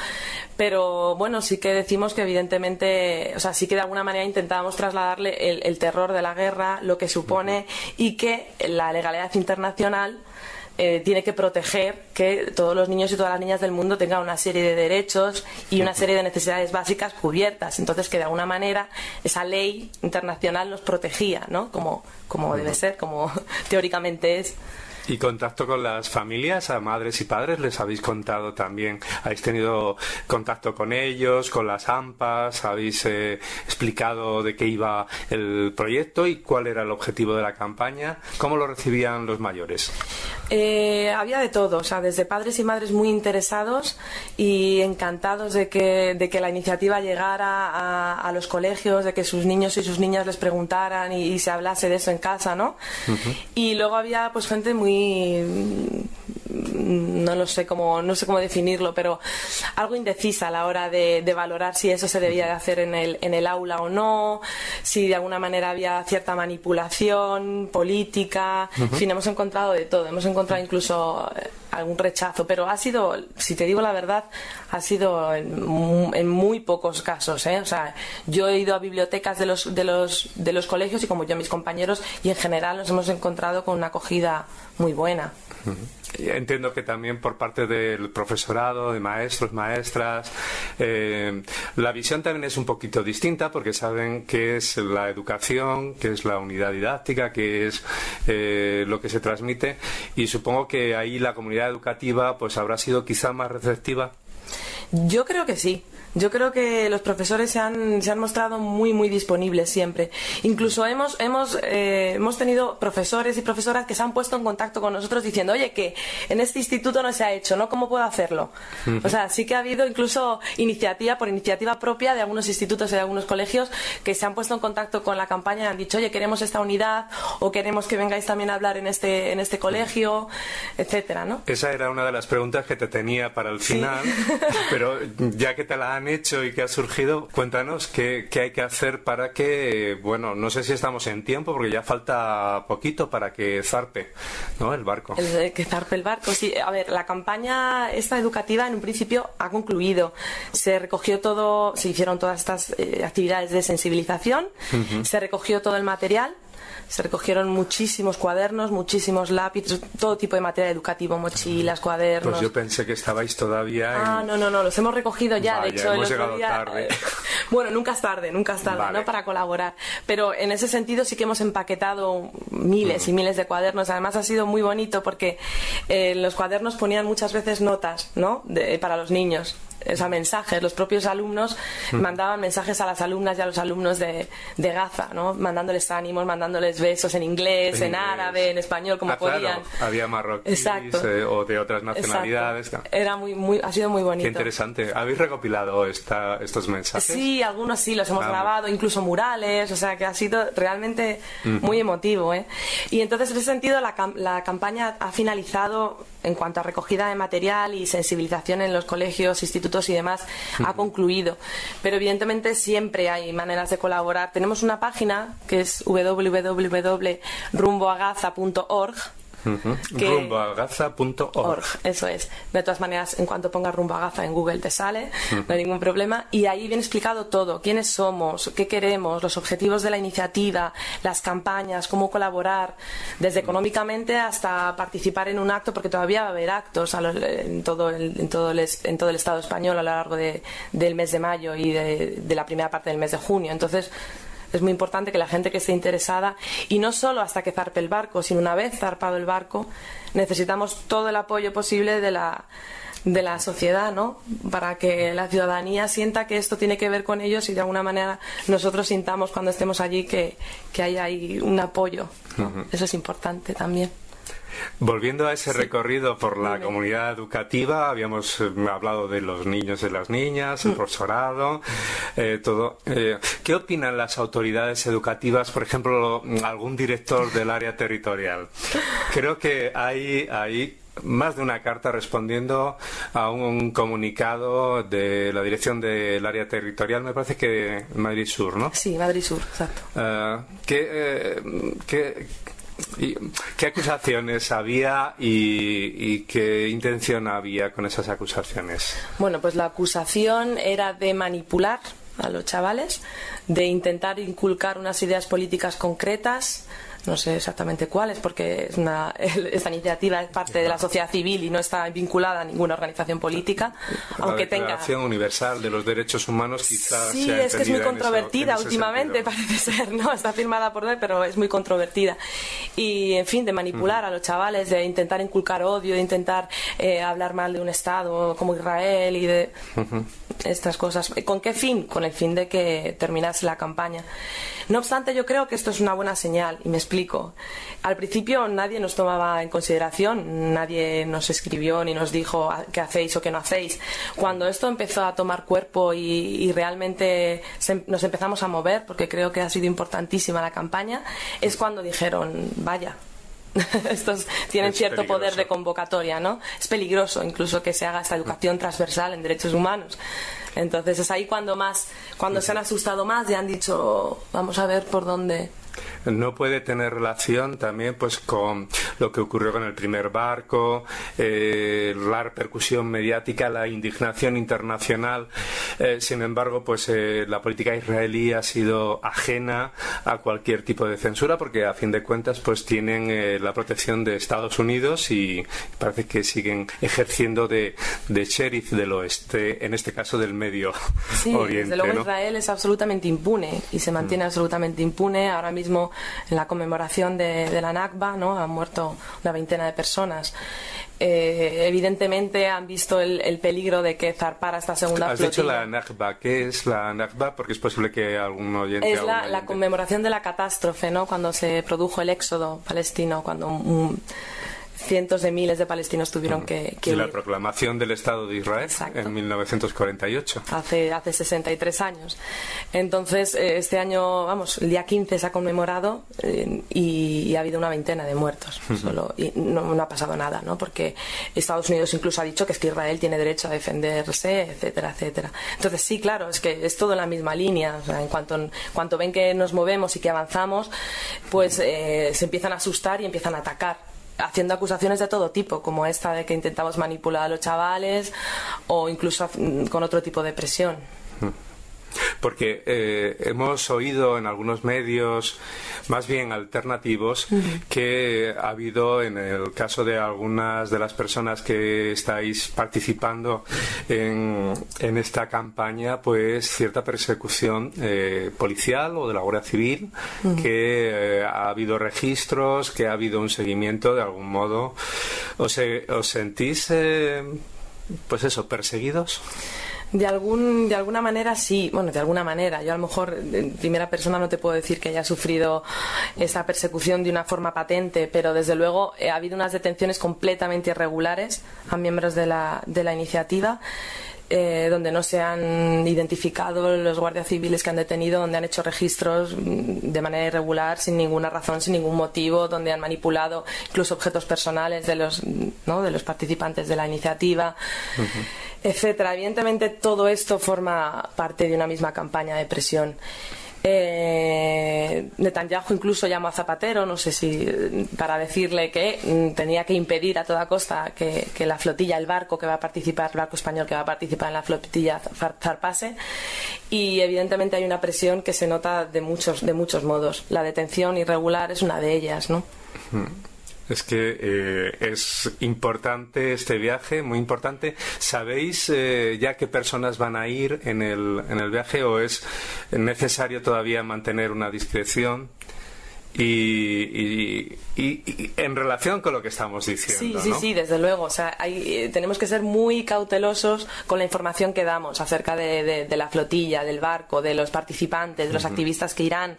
Pero bueno, sí que decimos que evidentemente, o sea, sí que de alguna manera intentábamos trasladarle el, el terror de la guerra, lo que supone, y que la legalidad internacional eh, tiene que proteger que todos los niños y todas las niñas del mundo tengan una serie de derechos y una serie de necesidades básicas cubiertas. Entonces, que de alguna manera esa ley internacional nos protegía, ¿no? Como, como debe ser, como teóricamente es. ¿Y contacto con las familias, a madres y padres? ¿Les habéis contado también? ¿Habéis tenido contacto con ellos, con las AMPAs? ¿Habéis eh, explicado de qué iba el proyecto y cuál era el objetivo de la campaña? ¿Cómo lo recibían los mayores? Eh, había de todo, o sea, desde padres y madres muy interesados y encantados de que, de que la iniciativa llegara a, a los colegios, de que sus niños y sus niñas les preguntaran y, y se hablase de eso en casa, ¿no? Uh-huh. Y luego había pues gente muy, no lo sé cómo, no sé cómo definirlo, pero algo indecisa a la hora de, de valorar si eso se debía de hacer en el, en el aula o no, si de alguna manera había cierta manipulación política. Uh-huh. En fin, hemos encontrado de todo, hemos encontrado incluso algún rechazo, pero ha sido, si te digo la verdad, ha sido en, en muy pocos casos, ¿eh? O sea, yo he ido a bibliotecas de los, de los, de los colegios y como yo mis compañeros, y en general nos hemos encontrado con una acogida muy buena. Uh-huh. Entiendo que también por parte del profesorado, de maestros, maestras, eh, la visión también es un poquito distinta, porque saben qué es la educación, qué es la unidad didáctica, qué es eh, lo que se transmite, y supongo que ahí la comunidad educativa pues habrá sido quizá más receptiva. Yo creo que sí. Yo creo que los profesores se han, se han mostrado muy, muy disponibles siempre. Incluso hemos, hemos, eh, hemos tenido profesores y profesoras que se han puesto en contacto con nosotros diciendo, oye, que en este instituto no se ha hecho, ¿no? ¿Cómo puedo hacerlo? Uh-huh. O sea, sí que ha habido incluso iniciativa, por iniciativa propia de algunos institutos y de algunos colegios que se han puesto en contacto con la campaña y han dicho, oye, queremos esta unidad o queremos que vengáis también a hablar en este, en este colegio, etcétera, ¿no? Esa era una de las preguntas que te tenía para el final, sí. Pero ya que te la han hecho y que ha surgido, cuéntanos qué, qué hay que hacer para que, bueno, no sé si estamos en tiempo porque ya falta poquito para que zarpe, ¿no? El barco. El, que zarpe el barco, sí. A ver, la campaña esta educativa en un principio ha concluido. Se recogió todo, se hicieron todas estas eh, actividades de sensibilización, uh-huh. Se recogió todo el material. Se recogieron muchísimos cuadernos, muchísimos lápices, todo tipo de material educativo, mochilas, cuadernos. Pues yo pensé que estabais todavía en... Ah, no, no, no, los hemos recogido ya. Vaya, de hecho, hemos el otro llegado día... tarde. Bueno, nunca es tarde, nunca es tarde, Vale. ¿no? Para colaborar. Pero en ese sentido sí que hemos empaquetado miles y miles de cuadernos. Además ha sido muy bonito porque eh, los cuadernos ponían muchas veces notas, ¿no? De, para los niños. O sea, mensajes, los propios alumnos mm. mandaban mensajes a las alumnas y a los alumnos de, de Gaza, ¿no? Mandándoles ánimos, mandándoles besos en inglés, en, en inglés. árabe, en español, como ah, podían. Claro. Había marroquíes eh, o de otras nacionalidades. Exacto. Era muy, muy, ha sido muy bonito. Qué interesante. ¿Habéis recopilado esta, estos mensajes? Sí, algunos sí, los hemos ah, grabado, incluso murales, o sea que ha sido realmente uh-huh. muy emotivo, ¿eh? Y entonces en ese sentido la, la campaña ha finalizado en cuanto a recogida de material y sensibilización en los colegios, institutos y demás, uh-huh. ha concluido. Pero evidentemente siempre hay maneras de colaborar. Tenemos una página que es doble u doble u doble u punto rumbo a gaza punto org. Uh-huh. rumbo a gaza punto org. Eso es. De todas maneras, en cuanto pongas Rumbo a Gaza en Google te sale, uh-huh. no hay ningún problema. Y ahí viene explicado todo: quiénes somos, qué queremos, los objetivos de la iniciativa, las campañas, cómo colaborar, desde económicamente hasta participar en un acto, porque todavía va a haber actos a lo, en, todo el, en, todo el, en todo el Estado español a lo largo de, del mes de mayo y de, de la primera parte del mes de junio. Entonces es muy importante que la gente que esté interesada, y no solo hasta que zarpe el barco, sino una vez zarpado el barco, necesitamos todo el apoyo posible de la, de la sociedad, ¿no? Para que la ciudadanía sienta que esto tiene que ver con ellos y de alguna manera nosotros sintamos cuando estemos allí que, que hay ahí un apoyo, ¿no? Uh-huh. Eso es importante también. Volviendo a ese sí. recorrido por la Dime. comunidad educativa, habíamos eh, hablado de los niños y las niñas, el profesorado, eh, todo. Eh, ¿Qué opinan las autoridades educativas, por ejemplo, algún director del área territorial? Creo que hay, hay más de una carta respondiendo a un comunicado de la dirección del área territorial, me parece que Madrid Sur, ¿no? Sí, Madrid Sur, exacto. Uh, ¿qué, eh, qué, ¿Y qué acusaciones había y, y qué intención había con esas acusaciones? Bueno, pues la acusación era de manipular a los chavales, de intentar inculcar unas ideas políticas concretas. No sé exactamente cuáles, porque es una, esta iniciativa es parte de la sociedad civil y no está vinculada a ninguna organización política. La aunque Declaración tenga... Universal de los Derechos Humanos quizás sí, sea es que es muy controvertida en eso, en últimamente, parece ser, ¿no? Está firmada por él, pero es muy controvertida. Y, en fin, de manipular uh-huh. a los chavales, de intentar inculcar odio, de intentar eh, hablar mal de un Estado como Israel y de uh-huh. estas cosas. ¿Con qué fin? Con el fin de que terminase la campaña. No obstante, yo creo que esto es una buena señal, y me explico. Al principio nadie nos tomaba en consideración, nadie nos escribió ni nos dijo qué hacéis o qué no hacéis. Cuando esto empezó a tomar cuerpo y, y realmente se, nos empezamos a mover, porque creo que ha sido importantísima la campaña, es cuando dijeron, vaya, estos tienen es cierto peligroso. Poder de convocatoria, ¿no? Es peligroso incluso que se haga esta educación transversal en derechos humanos. Entonces es ahí cuando más, cuando se han asustado más y han dicho, vamos a ver por dónde. No puede tener relación también pues con lo que ocurrió con el primer barco, eh, la repercusión mediática, la indignación internacional. Eh, sin embargo, pues eh, la política israelí ha sido ajena a cualquier tipo de censura, porque a fin de cuentas pues tienen eh, la protección de Estados Unidos y parece que siguen ejerciendo de, de sheriff del oeste, en este caso del Medio sí, Oriente. Desde luego ¿no? Israel es absolutamente impune y se mantiene mm. absolutamente impune. Ahora mismo en la conmemoración de, de la Nakba, ¿no? Han muerto una veintena de personas. Eh, evidentemente han visto el, el peligro de que zarpara esta segunda flotilla. Has dicho la Nakba. ¿Qué es la Nakba? Porque es posible que algún oyente... Es la, oyente... la conmemoración de la catástrofe, ¿no? Cuando se produjo el éxodo palestino, cuando um, cientos de miles de palestinos tuvieron que, que y huir. La proclamación del Estado de Israel. Exacto. En mil novecientos cuarenta y ocho. Hace, hace sesenta y tres años. Entonces, este año, vamos, el día quince se ha conmemorado eh, y, y ha habido una veintena de muertos. Uh-huh. Solo, y no, no ha pasado nada, ¿no? Porque Estados Unidos incluso ha dicho que es que Israel tiene derecho a defenderse, etcétera, etcétera. Entonces, sí, claro, es que es todo en la misma línea. O sea, en cuanto, en cuanto ven que nos movemos y que avanzamos, pues eh, se empiezan a asustar y empiezan a atacar, haciendo acusaciones de todo tipo, como esta de que intentamos manipular a los chavales o incluso con otro tipo de presión. porque eh, hemos oído en algunos medios, más bien alternativos, uh-huh. que ha habido, en el caso de algunas de las personas que estáis participando en, en esta campaña, pues cierta persecución eh, policial o de la Guardia Civil, uh-huh. que eh, ha habido registros, que ha habido un seguimiento de algún modo. ¿Os, os sentís, eh, pues eso, perseguidos? De algún, de alguna manera sí, bueno, de alguna manera. Yo a lo mejor en primera persona no te puedo decir que haya sufrido esa persecución de una forma patente, pero desde luego eh, ha habido unas detenciones completamente irregulares a miembros de la, de la iniciativa. Eh, donde no se han identificado los guardias civiles que han detenido, donde han hecho registros de manera irregular, sin ninguna razón, sin ningún motivo, donde han manipulado incluso objetos personales de los, ¿no? de los participantes de la iniciativa, uh-huh. etcétera. Evidentemente todo esto forma parte de una misma campaña de presión. Eh, Netanyahu incluso llamó a Zapatero, no sé si para decirle que mm, tenía que impedir a toda costa que, que la flotilla, el barco que va a participar, el barco español que va a participar en la flotilla zarpase, y evidentemente hay una presión que se nota de muchos, de muchos modos. La detención irregular es una de ellas, ¿no? Hmm. Es que eh, es importante este viaje, muy importante. ¿Sabéis eh, ya qué personas van a ir en el, en el viaje, o es necesario todavía mantener una discreción? Y, y, y, y en relación con lo que estamos diciendo, sí, sí, ¿no? sí, desde luego. O sea, hay, eh, tenemos que ser muy cautelosos con la información que damos acerca de, de, de la flotilla, del barco, de los participantes, de los uh-huh. activistas que irán,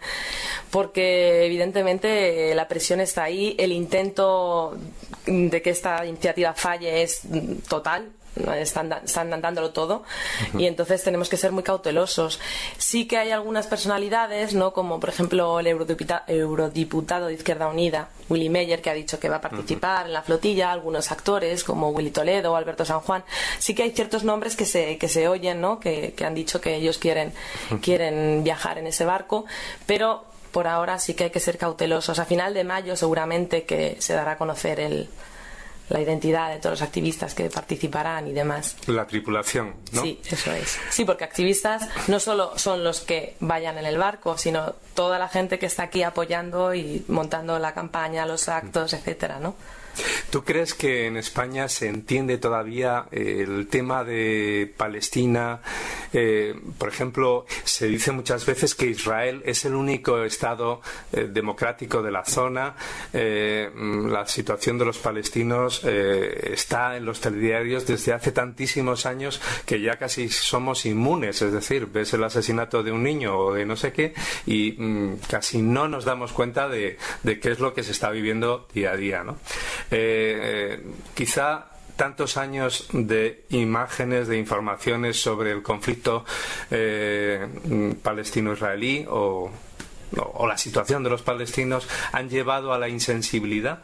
porque evidentemente eh, la presión está ahí, el intento de que esta iniciativa falle es total. Están, están dándolo todo, uh-huh. y entonces tenemos que ser muy cautelosos. Sí que hay algunas personalidades, ¿no? Como por ejemplo el eurodiputado, eurodiputado de Izquierda Unida, Willy Meyer, que ha dicho que va a participar uh-huh. en la flotilla, algunos actores como Willy Toledo o Alberto San Juan. Sí que hay ciertos nombres que se, que se oyen, ¿no? que, que han dicho que ellos quieren, uh-huh. quieren viajar en ese barco, pero por ahora sí que hay que ser cautelosos. A final de mayo seguramente que se dará a conocer el la identidad de todos los activistas que participarán y demás. La tripulación, ¿no? Sí, eso es. Sí, porque activistas no solo son los que vayan en el barco, sino toda la gente que está aquí apoyando y montando la campaña, los actos, etcétera, ¿no? ¿Tú crees que en España se entiende todavía eh, el tema de Palestina? Eh, por ejemplo, se dice muchas veces que Israel es el único Estado eh, democrático de la zona. Eh, la situación de los palestinos eh, está en los telediarios desde hace tantísimos años que ya casi somos inmunes. Es decir, ves el asesinato de un niño o de no sé qué y mm, casi no nos damos cuenta de, de qué es lo que se está viviendo día a día, ¿no? Eh, eh, quizá tantos años de imágenes, de informaciones sobre el conflicto eh, palestino-israelí o, o la situación de los palestinos han llevado a la insensibilidad.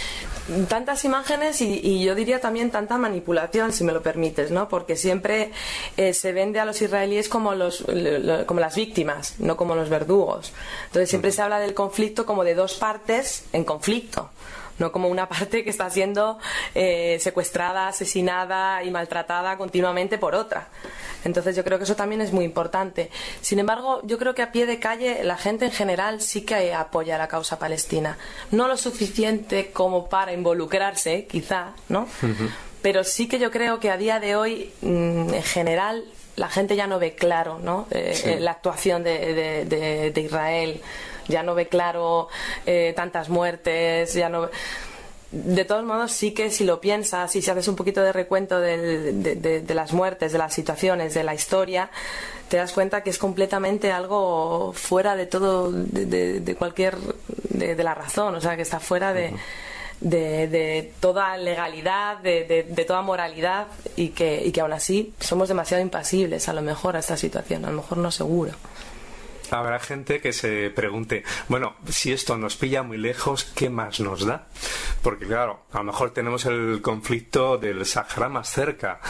Tantas imágenes y, y yo diría también tanta manipulación, si me lo permites, ¿no? Porque siempre eh, se vende a los israelíes como los lo, como las víctimas, no como los verdugos. Entonces siempre se habla del conflicto como de dos partes en conflicto, no como una parte que está siendo eh, secuestrada, asesinada y maltratada continuamente por otra. Entonces yo creo que eso también es muy importante. Sin embargo, yo creo que a pie de calle la gente en general sí que apoya la causa palestina. No lo suficiente como para involucrarse, quizá, ¿no? Uh-huh. Pero sí que yo creo que a día de hoy, mmm, en general, la gente ya no ve claro, ¿no? Eh, sí. La actuación de, de, de, de Israel. Ya no ve claro eh, tantas muertes, ya no ve... De todos modos, sí que si lo piensas y si haces un poquito de recuento de, de, de, de las muertes, de las situaciones, de la historia, te das cuenta que es completamente algo fuera de todo, de, de, de cualquier, de, de la razón, o sea, que está fuera de, de, de toda legalidad, de, de, de toda moralidad y que, y que aún así somos demasiado impasibles a lo mejor a esta situación, a lo mejor no seguro. Habrá gente que se pregunte, bueno, si esto nos pilla muy lejos, ¿qué más nos da? Porque claro, a lo mejor tenemos el conflicto del Sahara más cerca,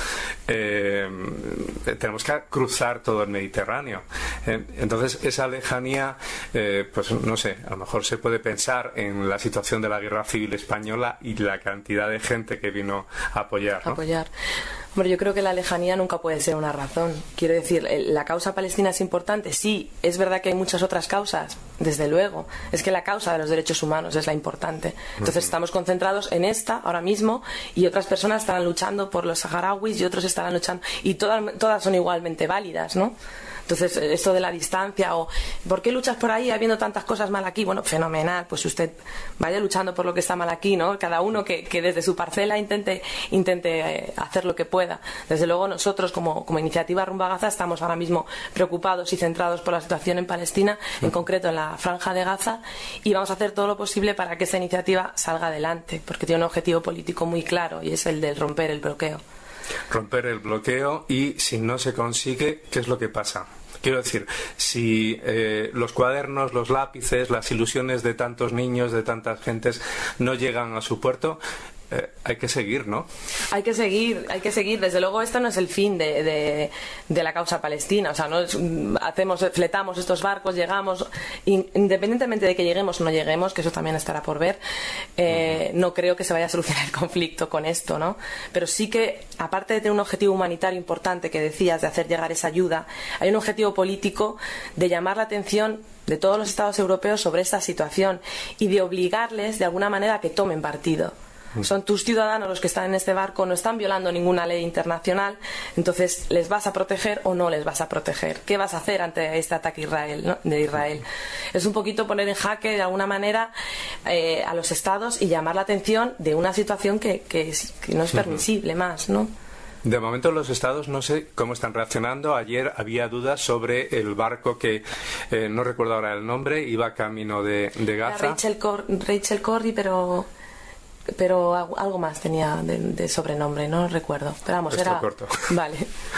eh, tenemos que cruzar todo el Mediterráneo. Eh, entonces, esa lejanía, eh, pues no sé, a lo mejor se puede pensar en la situación de la Guerra Civil Española y la cantidad de gente que vino a apoyar, ¿no? Apoyar. Hombre, yo creo que la lejanía nunca puede ser una razón. Quiero decir, la causa palestina es importante, sí, es verdad que hay muchas otras causas, desde luego. Es que la causa de los derechos humanos es la importante. Entonces estamos concentrados en esta ahora mismo y otras personas estarán luchando por los saharauis y otros estarán luchando, y todas, todas son igualmente válidas, ¿no? Entonces, esto de la distancia o ¿por qué luchas por ahí habiendo tantas cosas mal aquí? Bueno, fenomenal, pues usted vaya luchando por lo que está mal aquí, ¿no? Cada uno que, que desde su parcela intente, intente eh, hacer lo que pueda. Desde luego nosotros como, como iniciativa Rumbo a Gaza estamos ahora mismo preocupados y centrados por la situación en Palestina, en concreto en la Franja de Gaza, y vamos a hacer todo lo posible para que esta iniciativa salga adelante, porque tiene un objetivo político muy claro y es el de romper el bloqueo. Romper el bloqueo, y si no se consigue, ¿qué es lo que pasa? Quiero decir, si eh, los cuadernos, los lápices, las ilusiones de tantos niños, de tantas gentes no llegan a su puerto, eh, hay que seguir, ¿no? Hay que seguir, hay que seguir. Desde luego esto no es el fin de, de, de la causa palestina. O sea, no es, hacemos, fletamos estos barcos, llegamos, independientemente de que lleguemos o no lleguemos, que eso también estará por ver, eh, no creo que se vaya a solucionar el conflicto con esto, ¿no? Pero sí que, aparte de tener un objetivo humanitario importante que decías, de hacer llegar esa ayuda, hay un objetivo político de llamar la atención de todos los Estados europeos sobre esta situación y de obligarles de alguna manera a que tomen partido. Son tus ciudadanos los que están en este barco, no están violando ninguna ley internacional, entonces ¿les vas a proteger o no les vas a proteger? ¿Qué vas a hacer ante este ataque Israel, ¿no? de Israel? Es un poquito poner en jaque de alguna manera eh, a los estados y llamar la atención de una situación que, que, es, que no es permisible más, ¿no? De momento los estados no sé cómo están reaccionando. Ayer había dudas sobre el barco que, eh, no recuerdo ahora el nombre, iba camino de, de Gaza. Rachel, Cor Rachel Corrie, pero... pero algo más tenía de, de sobrenombre, no recuerdo. Pero vamos, Esto era... corto. Vale.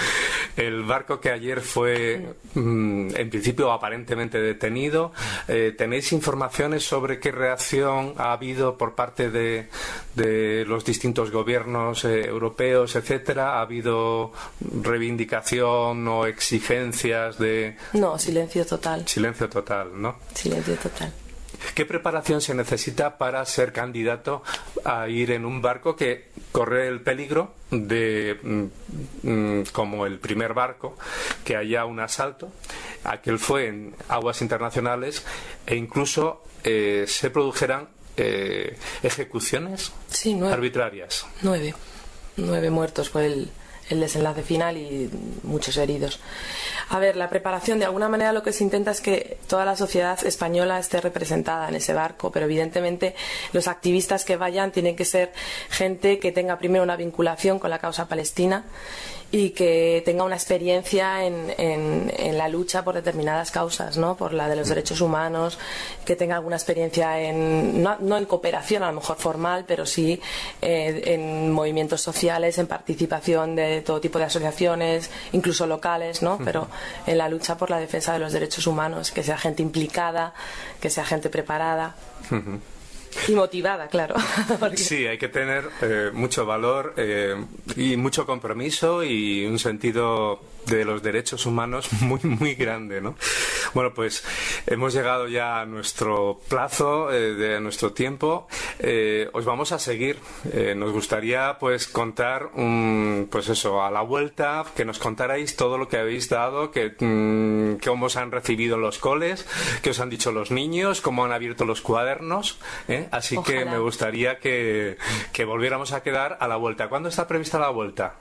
El barco que ayer fue, mm, en principio, aparentemente detenido. Eh, ¿Tenéis informaciones sobre qué reacción ha habido por parte de, de los distintos gobiernos eh, europeos, etcétera? ¿Ha habido reivindicación o exigencias de...? No, silencio total. Silencio total, ¿no? Silencio total. ¿Qué preparación se necesita para ser candidato a ir en un barco que corre el peligro de, mm, como el primer barco, que haya un asalto? Aquel fue en aguas internacionales e incluso eh, se produjeran eh, ejecuciones sí, nueve. arbitrarias. Nueve. Nueve muertos fue el... el desenlace final y muchos heridos. A ver, la preparación, de alguna manera lo que se intenta es que toda la sociedad española esté representada en ese barco, pero evidentemente los activistas que vayan tienen que ser gente que tenga primero una vinculación con la causa palestina y que tenga una experiencia en, en, en la lucha por determinadas causas, ¿no? Por la de los derechos humanos, que tenga alguna experiencia en, no, no en cooperación a lo mejor formal, pero sí eh, en movimientos sociales, en participación de todo tipo de asociaciones, incluso locales, ¿no? Pero en la lucha por la defensa de los derechos humanos, que sea gente implicada, que sea gente preparada. Uh-huh. Y motivada, claro. Porque... Sí, hay que tener eh, mucho valor eh, y mucho compromiso y un sentido de los derechos humanos muy, muy grande, ¿no? Bueno, pues hemos llegado ya a nuestro plazo, eh, de nuestro tiempo. Eh, os vamos a seguir. Eh, nos gustaría, pues, contar, un, pues eso, a la vuelta, que nos contarais todo lo que habéis dado, que mmm, cómo os han recibido en los coles, qué os han dicho los niños, cómo han abierto los cuadernos, ¿eh? Así Ojalá. que me gustaría que, que volviéramos a quedar a la vuelta. ¿Cuándo está prevista la vuelta?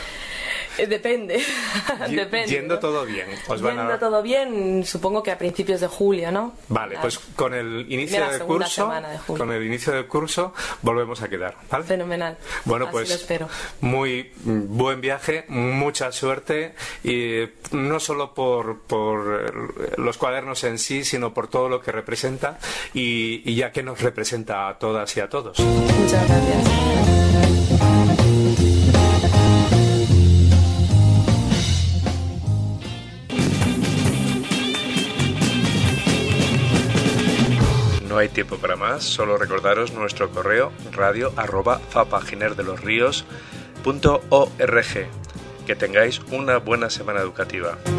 Depende. Y, Depende. Yendo ¿no? todo bien. Os Yendo van a... todo bien, supongo que a principios de julio, ¿no? Vale, la... pues con el inicio del curso, de con el inicio del curso volvemos a quedar, ¿vale? Fenomenal. Bueno, Así pues lo espero. Muy buen viaje, mucha suerte, y no solo por, por los cuadernos en sí, sino por todo lo que representa y, y ya que nos representa a todas y a todos. Muchas gracias. No hay tiempo para más, solo recordaros nuestro correo radio arroba fapaginer de los ríos punto org. que tengáis una buena semana educativa.